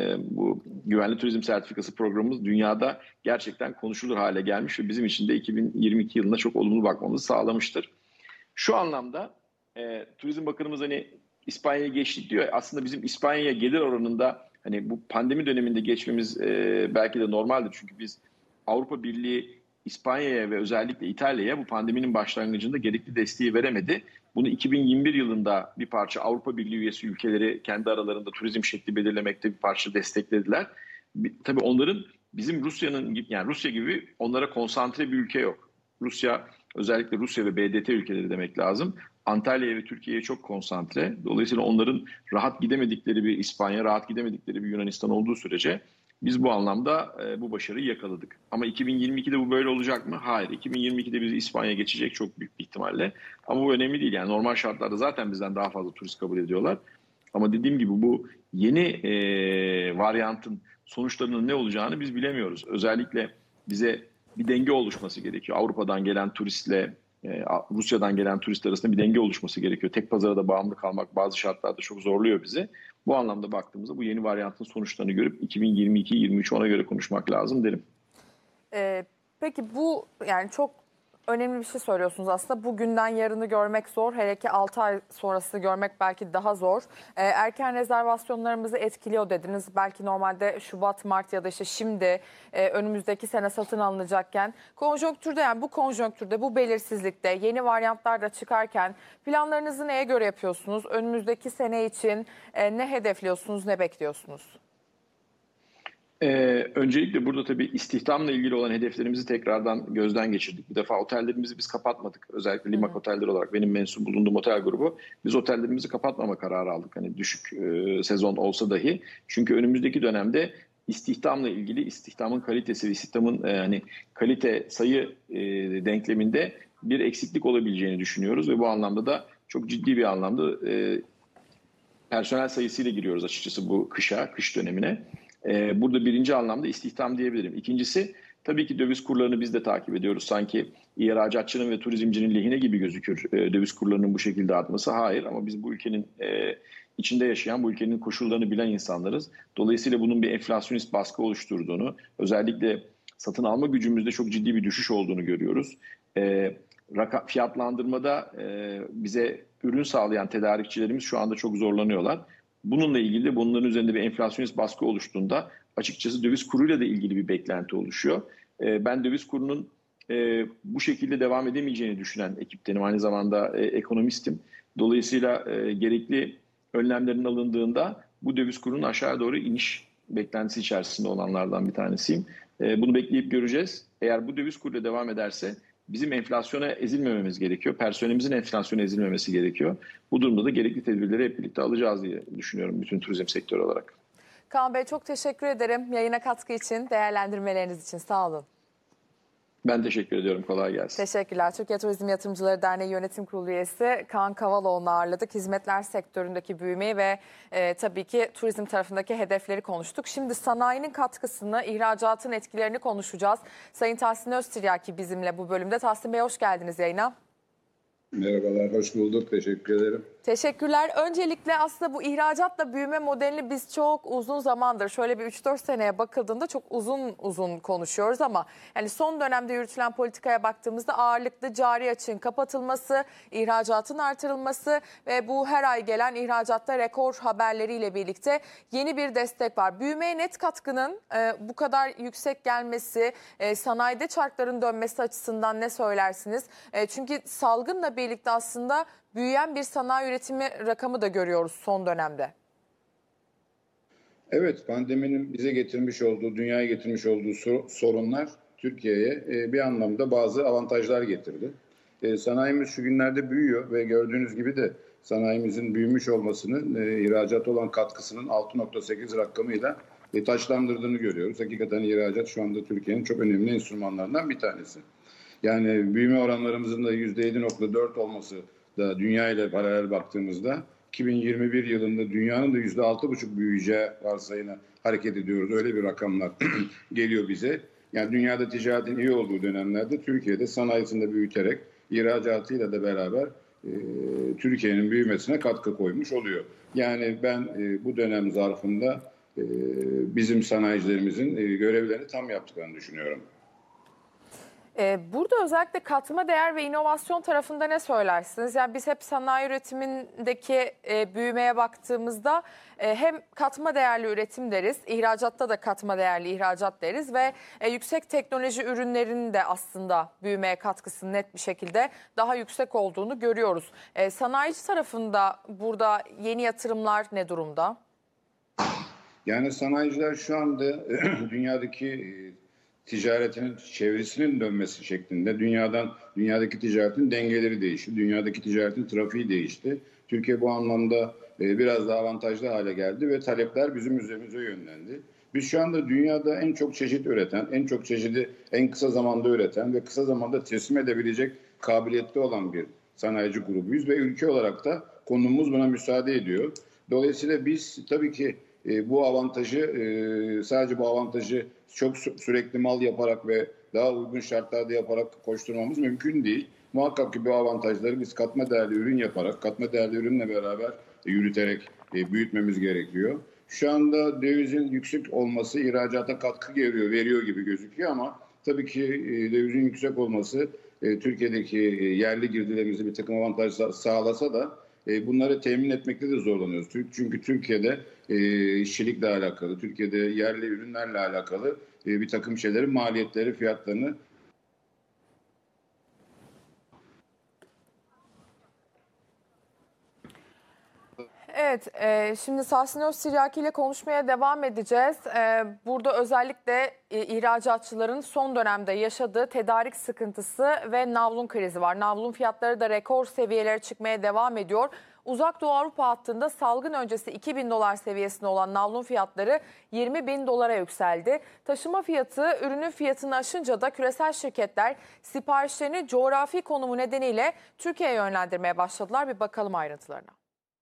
bu güvenli turizm sertifikası programımız dünyada gerçekten konuşulur hale gelmiş ve bizim için de 2022 yılında çok olumlu bakmamızı sağlamıştır. Şu anlamda Turizm Bakanımız hani İspanya'ya geçtik diyor. Aslında bizim İspanya'ya gelir oranında hani bu pandemi döneminde geçmemiz belki de normaldir. Çünkü biz Avrupa Birliği İspanya'ya ve özellikle İtalya'ya bu pandeminin başlangıcında gerekli desteği veremedi. Bunu 2021 yılında bir parça Avrupa Birliği üyesi ülkeleri kendi aralarında turizm şekli belirlemekte bir parça desteklediler. Tabii onların bizim Rusya'nın yani Rusya gibi onlara konsantre bir ülke yok. Rusya özellikle Rusya ve BDT ülkeleri demek lazım. Antalya ve Türkiye'ye çok konsantre. Dolayısıyla onların rahat gidemedikleri bir İspanya, rahat gidemedikleri bir Yunanistan olduğu sürece biz bu anlamda bu başarıyı yakaladık. Ama 2022'de bu böyle olacak mı? Hayır. 2022'de biz İspanya geçecek çok büyük bir ihtimalle. Ama bu önemli değil. Yani normal şartlarda zaten bizden daha fazla turist kabul ediyorlar. Ama dediğim gibi bu yeni varyantın sonuçlarının ne olacağını biz bilemiyoruz. Özellikle bize bir denge oluşması gerekiyor. Avrupa'dan gelen turistle Rusya'dan gelen turist arasında bir denge oluşması gerekiyor. Tek pazara da bağımlı kalmak bazı şartlarda çok zorluyor bizi. Bu anlamda baktığımızda bu yeni varyantın sonuçlarını görüp 2022-23 ona göre konuşmak lazım derim. Peki bu yani çok önemli bir şey söylüyorsunuz aslında. Bugünden yarını görmek zor. Hele ki 6 ay sonrasını görmek belki daha zor. Erken rezervasyonlarımızı etkiliyor dediniz. Belki normalde Şubat, Mart ya da işte şimdi önümüzdeki sene satın alınacakken konjonktürde yani bu konjonktürde bu belirsizlikte yeni varyantlar da çıkarken planlarınızı neye göre yapıyorsunuz? Önümüzdeki sene için ne hedefliyorsunuz, ne bekliyorsunuz? Öncelikle burada tabii istihdamla ilgili olan hedeflerimizi tekrardan gözden geçirdik. Bir defa otellerimizi biz kapatmadık. Özellikle Limak Otelleri olarak benim mensup bulunduğum otel grubu. Biz otellerimizi kapatmama kararı aldık. Hani düşük sezon olsa dahi. Çünkü önümüzdeki dönemde istihdamla ilgili istihdamın kalitesi ve istihdamın hani kalite sayı denkleminde bir eksiklik olabileceğini düşünüyoruz ve bu anlamda da çok ciddi bir anlamda personel sayısıyla giriyoruz açıkçası bu kış dönemine. Burada birinci anlamda istihdam diyebilirim. İkincisi tabii ki döviz kurlarını biz de takip ediyoruz. Sanki ihracatçının ve turizmcinin lehine gibi gözükür döviz kurlarının bu şekilde artması. Hayır, ama biz bu ülkenin içinde yaşayan, bu ülkenin koşullarını bilen insanlarız. Dolayısıyla bunun bir enflasyonist baskı oluşturduğunu, özellikle satın alma gücümüzde çok ciddi bir düşüş olduğunu görüyoruz. Fiyatlandırmada bize ürün sağlayan tedarikçilerimiz şu anda çok zorlanıyorlar. Bununla ilgili de bunların üzerinde bir enflasyonist baskı oluştuğunda açıkçası döviz kuruyla da ilgili bir beklenti oluşuyor. Ben döviz kurunun bu şekilde devam edemeyeceğini düşünen ekiptenim. Aynı zamanda ekonomistim. Dolayısıyla gerekli önlemlerin alındığında bu döviz kurunun aşağı doğru iniş beklentisi içerisinde olanlardan bir tanesiyim. Bunu bekleyip göreceğiz. Eğer bu döviz kuruyla devam ederse bizim enflasyona ezilmememiz gerekiyor. Personelimizin enflasyona ezilmemesi gerekiyor. Bu durumda da gerekli tedbirleri hep birlikte alacağız diye düşünüyorum bütün turizm sektörü olarak. Kaan Bey, çok teşekkür ederim yayına katkı için, değerlendirmeleriniz için. Sağ olun. Ben teşekkür ediyorum. Kolay gelsin. Teşekkürler. Türkiye Turizm Yatırımcıları Derneği Yönetim Kurulu üyesi Kaan Kavaloğlu'nu ağırladık. Hizmetler sektöründeki büyümeyi ve tabii ki turizm tarafındaki hedefleri konuştuk. Şimdi sanayinin katkısını, ihracatın etkilerini konuşacağız. Sayın Tahsin Öztiryaki bizimle bu bölümde. Tahsin Bey, hoş geldiniz yayına. Merhabalar, hoş bulduk. Teşekkür ederim. Teşekkürler. Öncelikle aslında bu ihracatla büyüme modelini biz çok uzun zamandır, şöyle bir 3-4 seneye bakıldığında çok uzun konuşuyoruz ama yani son dönemde yürütülen politikaya baktığımızda ağırlıklı cari açığın kapatılması, ihracatın artırılması ve bu her ay gelen ihracatta rekor haberleriyle birlikte yeni bir destek var. Büyümeye net katkının bu kadar yüksek gelmesi, sanayide çarkların dönmesi açısından ne söylersiniz? Çünkü salgınla birlikte aslında büyüyen bir sanayi üretimi rakamı da görüyoruz son dönemde. Evet, pandeminin bize getirmiş olduğu, dünyaya getirmiş olduğu sorunlar Türkiye'ye bir anlamda bazı avantajlar getirdi. Sanayimiz şu günlerde büyüyor ve gördüğünüz gibi de sanayimizin büyümüş olmasının ihracat olan katkısının 6,8 rakamıyla taçlandırdığını görüyoruz. Hakikaten ihracat şu anda Türkiye'nin çok önemli enstrümanlarından bir tanesi. Yani büyüme oranlarımızın da %7,4 olması da dünya ile paralel baktığımızda 2021 yılında dünyanın da %6,5 büyüyeceği varsayına hareket ediyoruz. Öyle bir rakamlar geliyor bize. Yani dünyada ticaretin iyi olduğu dönemlerde Türkiye'de sanayisini de büyüterek ihracatıyla da beraber Türkiye'nin büyümesine katkı koymuş oluyor. Yani ben bu dönem zarfında bizim sanayicilerimizin görevlerini tam yaptıklarını düşünüyorum. Burada özellikle katma değer ve inovasyon tarafında ne söylersiniz? Yani biz hep sanayi üretimindeki büyümeye baktığımızda hem katma değerli üretim deriz, ihracatta da katma değerli ihracat deriz ve yüksek teknoloji ürünlerinin de aslında büyümeye katkısının net bir şekilde daha yüksek olduğunu görüyoruz. Sanayici tarafında burada yeni yatırımlar ne durumda? Yani sanayiciler şu anda dünyadaki ticaretinin çevresinin dönmesi şeklinde dünyadaki ticaretin dengeleri değişti. Dünyadaki ticaretin trafiği değişti. Türkiye bu anlamda biraz daha avantajlı hale geldi ve talepler bizim üzerimize yönlendi. Biz şu anda dünyada en çok çeşit üreten, en çok çeşidi en kısa zamanda üreten ve kısa zamanda teslim edebilecek kabiliyette olan bir sanayici grubuyuz ve ülke olarak da konumumuz buna müsaade ediyor. Dolayısıyla biz tabii ki bu avantajı sadece bu avantajı çok sürekli mal yaparak ve daha uygun şartlarda yaparak koşturmamız mümkün değil. Muhakkak ki bu avantajları biz katma değerli ürün yaparak, katma değerli ürünle beraber yürüterek büyütmemiz gerekiyor. Şu anda dövizin yüksek olması ihracata katkı veriyor gibi gözüküyor ama tabii ki dövizin yüksek olması Türkiye'deki yerli girdilerimize bir takım avantaj sağlasa da bunları temin etmekte de zorlanıyoruz. Çünkü Türkiye'de işçilikle alakalı, Türkiye'de yerli ürünlerle alakalı bir takım şeylerin maliyetleri, fiyatlarını Evet, şimdi Tahsin Öztiryaki ile konuşmaya devam edeceğiz. Burada özellikle ihracatçıların son dönemde yaşadığı tedarik sıkıntısı ve navlun krizi var. Navlun fiyatları da rekor seviyelere çıkmaya devam ediyor. Uzak Doğu Avrupa hattında salgın öncesi 2.000 dolar seviyesinde olan navlun fiyatları 20.000 dolara yükseldi. Taşıma fiyatı ürünün fiyatını aşınca da küresel şirketler siparişlerini coğrafi konumu nedeniyle Türkiye'ye yönlendirmeye başladılar. Bir bakalım ayrıntılarına.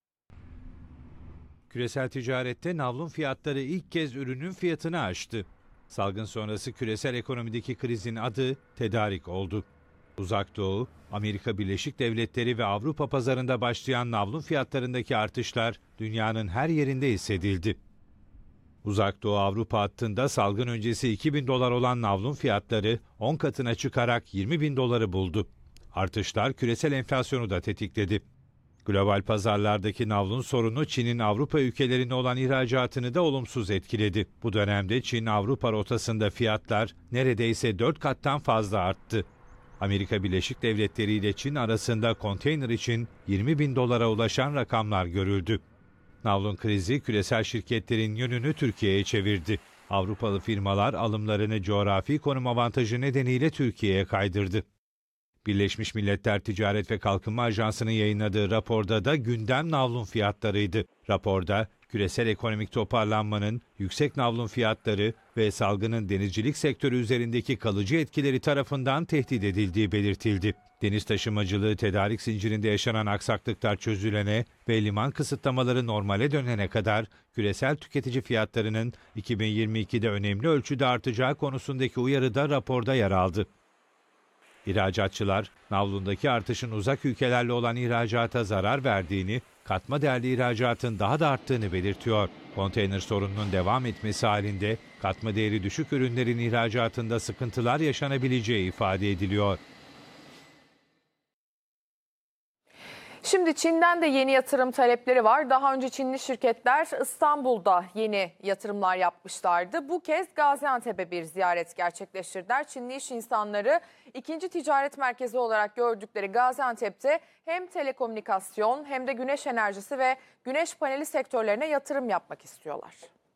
Küresel ticarette navlun fiyatları ilk kez ürünün fiyatını aştı. Salgın sonrası küresel ekonomideki krizin adı tedarik oldu. Uzak Doğu, Amerika Birleşik Devletleri ve Avrupa pazarında başlayan navlun fiyatlarındaki artışlar dünyanın her yerinde hissedildi. Uzak Doğu Avrupa hattında salgın öncesi 2.000 dolar olan navlun fiyatları 10 katına çıkarak 20.000 doları buldu. Artışlar küresel enflasyonu da tetikledi. Global pazarlardaki navlun sorunu Çin'in Avrupa ülkelerine olan ihracatını da olumsuz etkiledi. Bu dönemde Çin-Avrupa rotasında fiyatlar neredeyse 4 kattan fazla arttı. Amerika Birleşik Devletleri ile Çin arasında konteyner için 20.000 dolara ulaşan rakamlar görüldü. Navlun krizi küresel şirketlerin yönünü Türkiye'ye çevirdi. Avrupalı firmalar alımlarını coğrafi konum avantajı nedeniyle Türkiye'ye kaydırdı. Birleşmiş Milletler Ticaret ve Kalkınma Ajansı'nın yayınladığı raporda da gündem navlun fiyatlarıydı. Raporda küresel ekonomik toparlanmanın, yüksek navlun fiyatları ve salgının denizcilik sektörü üzerindeki kalıcı etkileri tarafından tehdit edildiği belirtildi. Deniz taşımacılığı tedarik zincirinde yaşanan aksaklıklar çözülene ve liman kısıtlamaları normale dönene kadar küresel tüketici fiyatlarının 2022'de önemli ölçüde artacağı konusundaki uyarı da raporda yer aldı. İhracatçılar, navlundaki artışın uzak ülkelerle olan ihracata zarar verdiğini, katma değerli ihracatın daha da arttığını belirtiyor. Konteyner sorununun devam etmesi halinde katma değeri düşük ürünlerin ihracatında sıkıntılar yaşanabileceği ifade ediliyor. Şimdi Çin'den de yeni yatırım talepleri var. Daha önce Çinli şirketler İstanbul'da yeni yatırımlar yapmışlardı. Bu kez Gaziantep'e bir ziyaret gerçekleştirdiler. Çinli iş insanları ikinci ticaret merkezi olarak gördükleri Gaziantep'te hem telekomünikasyon hem de güneş enerjisi ve güneş paneli sektörlerine yatırım yapmak istiyorlar.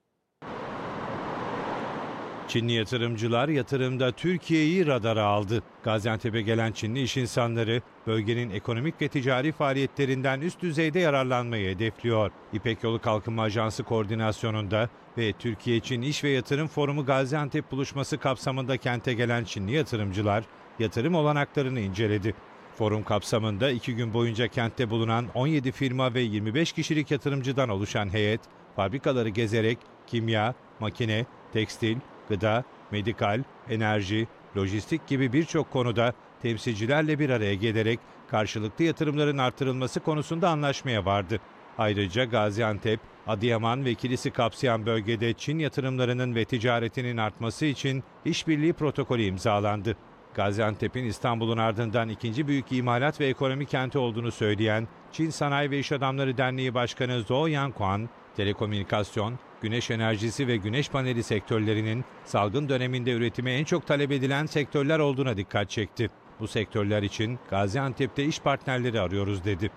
Çinli yatırımcılar yatırımda Türkiye'yi radara aldı. Gaziantep'e gelen Çinli iş insanları bölgenin ekonomik ve ticari faaliyetlerinden üst düzeyde yararlanmayı hedefliyor. İpek Yolu Kalkınma Ajansı koordinasyonunda ve Türkiye Çin İş ve Yatırım Forumu Gaziantep buluşması kapsamında kente gelen Çinli yatırımcılar yatırım olanaklarını inceledi. Forum kapsamında 2 gün boyunca kentte bulunan 17 firma ve 25 kişilik yatırımcıdan oluşan heyet, fabrikaları gezerek kimya, makine, tekstil, gıda, medikal, enerji, lojistik gibi birçok konuda temsilcilerle bir araya gelerek karşılıklı yatırımların artırılması konusunda anlaşmaya vardı. Ayrıca Gaziantep, Adıyaman ve Kilis'i kapsayan bölgede Çin yatırımlarının ve ticaretinin artması için işbirliği protokolü imzalandı. Gaziantep'in İstanbul'un ardından ikinci büyük imalat ve ekonomi kenti olduğunu söyleyen Çin Sanayi ve İş Adamları Derneği Başkanı Zhou Yanquan, telekomünikasyon, güneş enerjisi ve güneş paneli sektörlerinin salgın döneminde üretime en çok talep edilen sektörler olduğuna dikkat çekti. Bu sektörler için Gaziantep'te iş partnerleri arıyoruz dedi.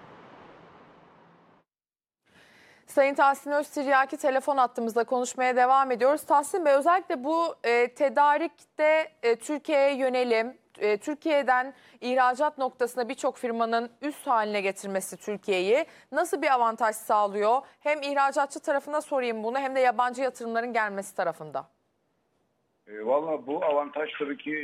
Sayın Tahsin Öztiryaki telefon hattımızda konuşmaya devam ediyoruz. Tahsin Bey, özellikle bu tedarikte Türkiye'ye yönelim, Türkiye'den ihracat noktasında birçok firmanın üst haline getirmesi Türkiye'yi nasıl bir avantaj sağlıyor? Hem ihracatçı tarafına sorayım bunu hem de yabancı yatırımların gelmesi tarafında. Valla bu avantaj tabii ki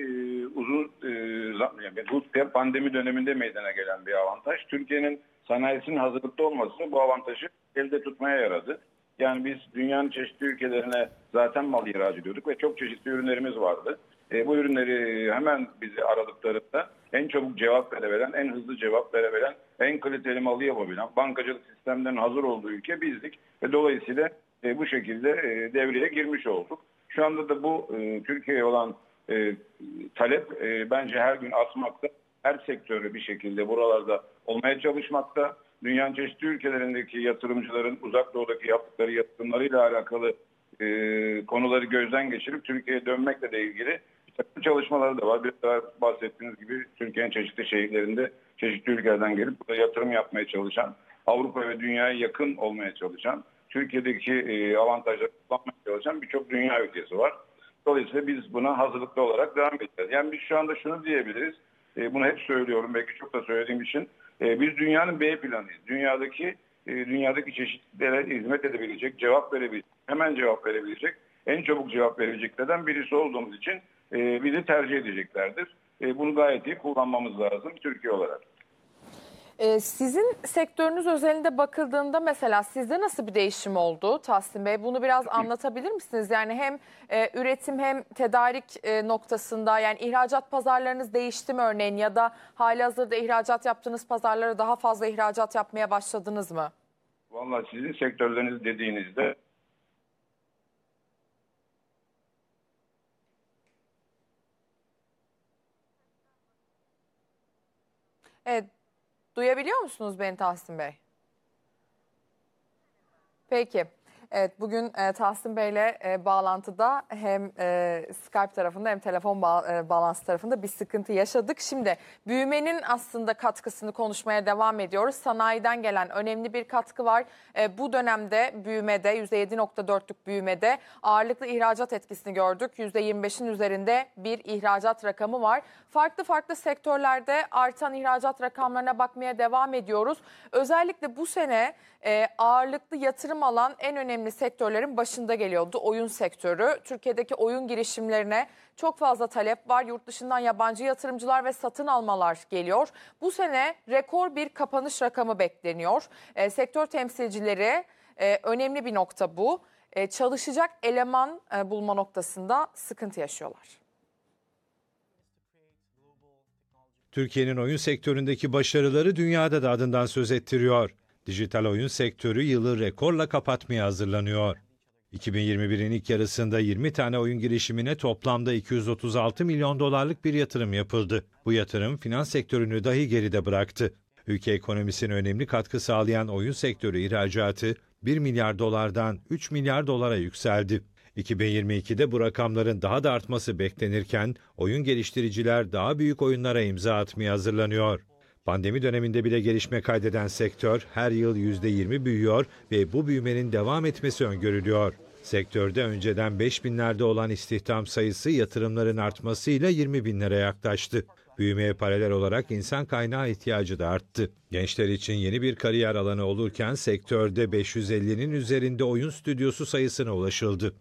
bu pandemi döneminde meydana gelen bir avantaj. Türkiye'nin sanayisinin hazırlıklı olması bu avantajı elde tutmaya yaradı. Yani biz dünyanın çeşitli ülkelerine zaten mal ihraç ediyorduk ve çok çeşitli ürünlerimiz vardı. Bu ürünleri hemen bizi aradıklarında en çabuk cevap verebilen, en hızlı cevap verebilen, en kaliteli malı yapabilen, bankacılık sistemlerinin hazır olduğu ülke bizdik. Ve dolayısıyla bu şekilde devreye girmiş olduk. Şu anda da bu Türkiye'ye olan talep bence her gün artmakta. Her sektörü bir şekilde buralarda olmaya çalışmakta. Dünyanın çeşitli ülkelerindeki yatırımcıların uzak doğudaki yaptıkları yatırımlarıyla alakalı konuları gözden geçirip Türkiye'ye dönmekle de ilgili bir takım çalışmaları da var. Biraz daha bahsettiğiniz gibi Türkiye'nin çeşitli şehirlerinde çeşitli ülkelerden gelip burada yatırım yapmaya çalışan, Avrupa ve dünyaya yakın olmaya çalışan, Türkiye'deki avantajları kullanmaya çalışan birçok dünya ülkesi var. Dolayısıyla biz buna hazırlıklı olarak devam edeceğiz. Yani biz şu anda şunu diyebiliriz, bunu hep söylüyorum, belki çok da söylediğim için, Biz dünyanın B planıyız. Dünyadaki çeşitlere hizmet edebilecek, cevap verebilecek, hemen cevap verebilecek, en çabuk cevap vereceklerden birisi olduğumuz için bizi tercih edeceklerdir. Bunu gayet iyi kullanmamız lazım Türkiye olarak. Sizin sektörünüz özelinde bakıldığında mesela sizde nasıl bir değişim oldu Tahsin Bey? Bunu biraz anlatabilir misiniz? Yani hem üretim hem tedarik noktasında, yani ihracat pazarlarınız değişti mi örneğin, ya da halihazırda ihracat yaptığınız pazarlara daha fazla ihracat yapmaya başladınız mı? Vallahi sizin sektörleriniz dediğinizde Evet. Duyabiliyor musunuz beni Tahsin Bey? Peki. Evet, bugün Tahsin Bey'le bağlantıda hem Skype tarafında hem telefon bağlantısı tarafında bir sıkıntı yaşadık. Şimdi büyümenin aslında katkısını konuşmaya devam ediyoruz. Sanayiden gelen önemli bir katkı var. Bu dönemde büyümede %7.4'lük büyümede ağırlıklı ihracat etkisini gördük. %25'in üzerinde bir ihracat rakamı var. Farklı sektörlerde artan ihracat rakamlarına bakmaya devam ediyoruz. Özellikle bu sene ağırlıklı yatırım alan en önemli sektörlerin başında geliyordu oyun sektörü. Türkiye'deki oyun girişimlerine çok fazla talep var. Yurt dışından yabancı yatırımcılar ve satın almalar geliyor. Bu sene rekor bir kapanış rakamı bekleniyor. Sektör temsilcileri önemli bir nokta bu. Çalışacak eleman bulma noktasında sıkıntı yaşıyorlar. Türkiye'nin oyun sektöründeki başarıları dünyada da adından söz ettiriyor. Dijital oyun sektörü yılı rekorla kapatmaya hazırlanıyor. 2021'in ilk yarısında 20 tane oyun girişimine toplamda 236 milyon dolarlık bir yatırım yapıldı. Bu yatırım finans sektörünü dahi geride bıraktı. Ülke ekonomisine önemli katkı sağlayan oyun sektörü ihracatı 1 milyar dolardan 3 milyar dolara yükseldi. 2022'de bu rakamların daha da artması beklenirken oyun geliştiriciler daha büyük oyunlara imza atmaya hazırlanıyor. Pandemi döneminde bile gelişme kaydeden sektör her yıl %20 büyüyor ve bu büyümenin devam etmesi öngörülüyor. Sektörde önceden 5.000'lerde olan istihdam sayısı yatırımların artmasıyla 20.000'lere yaklaştı. Büyümeye paralel olarak insan kaynağı ihtiyacı da arttı. Gençler için yeni bir kariyer alanı olurken sektörde 550'nin üzerinde oyun stüdyosu sayısına ulaşıldı.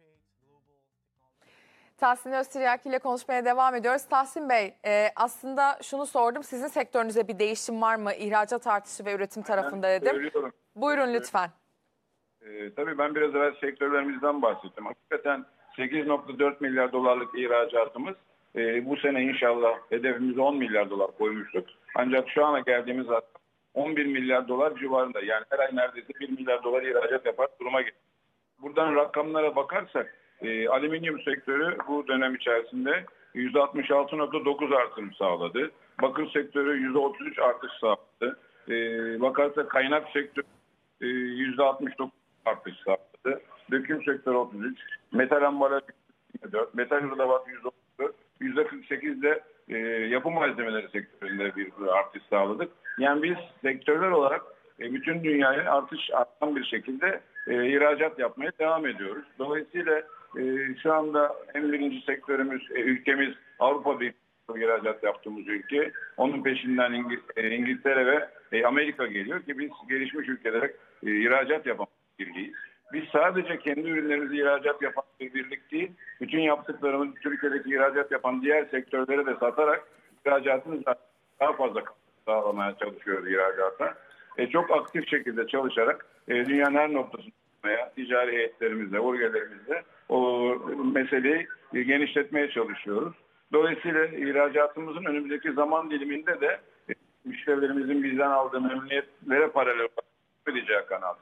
Tahsin Öztiryaki ile konuşmaya devam ediyoruz. Tahsin Bey, aslında şunu sordum. Sizin sektörünüzde bir değişim var mı? İhracat artışı ve üretim tarafında dedim. Söylüyorum. Buyurun lütfen. Tabii ben biraz evvel sektörlerimizden bahsettim. Hakikaten 8.4 milyar dolarlık ihracatımız. Bu sene inşallah hedefimize 10 milyar dolar koymuştuk. Ancak şu ana geldiğimiz rakam 11 milyar dolar civarında. Yani her ay neredeyse 1 milyar dolar ihracat yapar duruma geldi. Buradan rakamlara bakarsak alüminyum sektörü bu dönem içerisinde %66.9 artım sağladı. Bakır sektörü %33 artış sağladı. Bakarsak kaynak sektörü %69 artış sağladı. Döküm sektörü 33, metal ambalaj 24, metal hırdavat %34, %48'de yapı malzemeleri sektöründe bir artış sağladık. Yani biz sektörler olarak bütün dünyaya artan bir şekilde ihracat yapmaya devam ediyoruz. Dolayısıyla şu anda en birinci sektörümüz, ülkemiz Avrupa Birliği ihracat yaptığımız ülke. Onun peşinden İngiltere ve Amerika geliyor ki biz gelişmiş ülkelere ihracat yapan bir birliğiz. Biz sadece kendi ürünlerimizi ihracat yapan bir birlik değil, bütün yaptıklarımızı Türkiye'deki ihracat yapan diğer sektörlere de satarak ihracatını daha fazla sağlamaya çalışıyoruz ihracata. Çok aktif şekilde çalışarak dünyanın her noktasında ticari heyetlerimizle, orgelerimizle o meseleyi genişletmeye çalışıyoruz. Dolayısıyla ihracatımızın önümüzdeki zaman diliminde de müşterilerimizin bizden aldığı memnuniyetlere paralel olarak edeceği kanaat.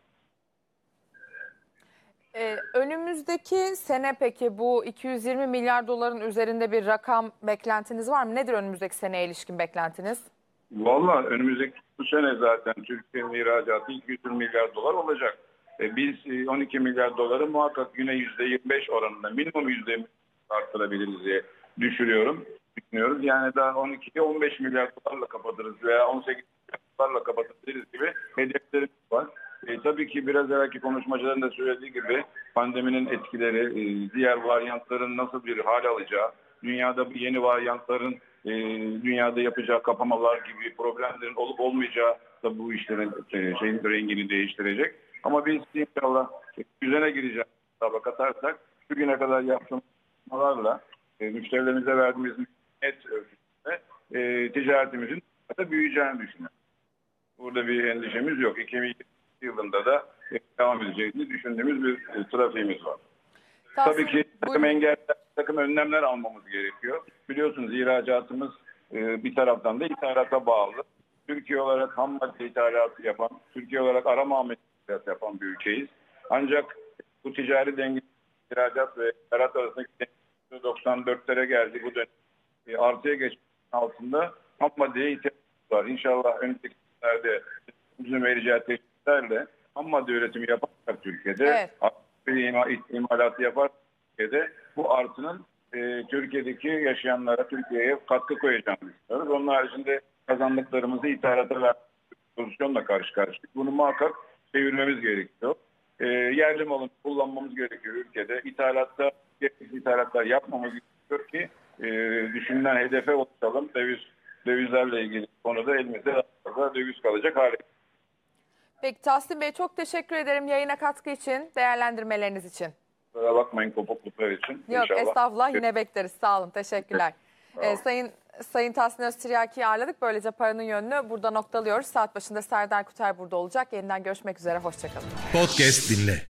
Önümüzdeki sene peki bu 220 milyar doların üzerinde bir rakam beklentiniz var mı? Nedir önümüzdeki seneye ilişkin beklentiniz? Vallahi önümüzdeki bu sene zaten Türkiye'nin ihracatı 220 milyar dolar olacak. Biz 12 milyar doları muhakkak yine %25 oranında minimum %25 arttırabiliriz diye düşünüyoruz. Yani daha 12'ye 15 milyar dolarla kapatırız veya 18 milyar dolarla kapatabiliriz gibi hedeflerimiz var. Tabii ki biraz evvelki konuşmacıların da söylediği gibi pandeminin etkileri, diğer varyantların nasıl bir hal alacağı, dünyada bu yeni varyantların dünyada yapacağı kapamalar gibi problemlerin olup olmayacağı da bu işlerin rengini değiştirecek. Ama biz inşallah düzene gireceğiz. Hesaba katarsak bugüne kadar yaptığımız çalışmalarla müşterilerimize verdiğimiz net ölçüde ticaretimizin da büyüyeceğini düşünüyoruz. Burada bir endişemiz yok. 2020 yılında da devam edeceğini düşündüğümüz bir trafiğimiz var. Tabii ki takım önlemler almamız gerekiyor. Biliyorsunuz ihracatımız bir taraftan da ithalata bağlı. Türkiye olarak ham madde ithalatı yapan, Türkiye olarak ara mamul ithalatı yapan bir ülkeyiz. Ancak bu ticari denge, ihracat ve ithalat arasındaki denge 94'lere geldi. Bu dönem artıya geçmenin altında ham maddeye ihtiyaç var. İnşallah önümüzdeki günlerde bizim vereceği teşviklerle ham madde üretimi yaparsak Türkiye'de, imalatı yaparsak Türkiye'de bu artının Türkiye'deki yaşayanlara, Türkiye'ye katkı koyacağını düşünüyoruz. Onun haricinde kazandıklarımızı ithalata vermek pozisyonla karşı karşıyayız. Bunu muhakkak çevirmemiz gerekiyor. Yerli malını kullanmamız gerekiyor ülkede. İthalatlar yapmamız gerekiyor ki düşünülen hedefe ulaşalım. Dövizlerle ilgili konuda elimizde daha fazla döviz kalacak hale. Peki Tahsin Bey, çok teşekkür ederim yayına katkı için, değerlendirmeleriniz için. Kusura bakmayın kopukluklar için. Yok İnşallah. Estağfurullah, yine bekleriz. Sağ olun, teşekkürler. Sayın Tahsin Öztiryaki'yi ağırladık. Böylece paranın yönünü burada noktalıyoruz. Saat başında Serdar Kuter burada olacak. Yeniden görüşmek üzere, hoşçakalın. Podcast dinle.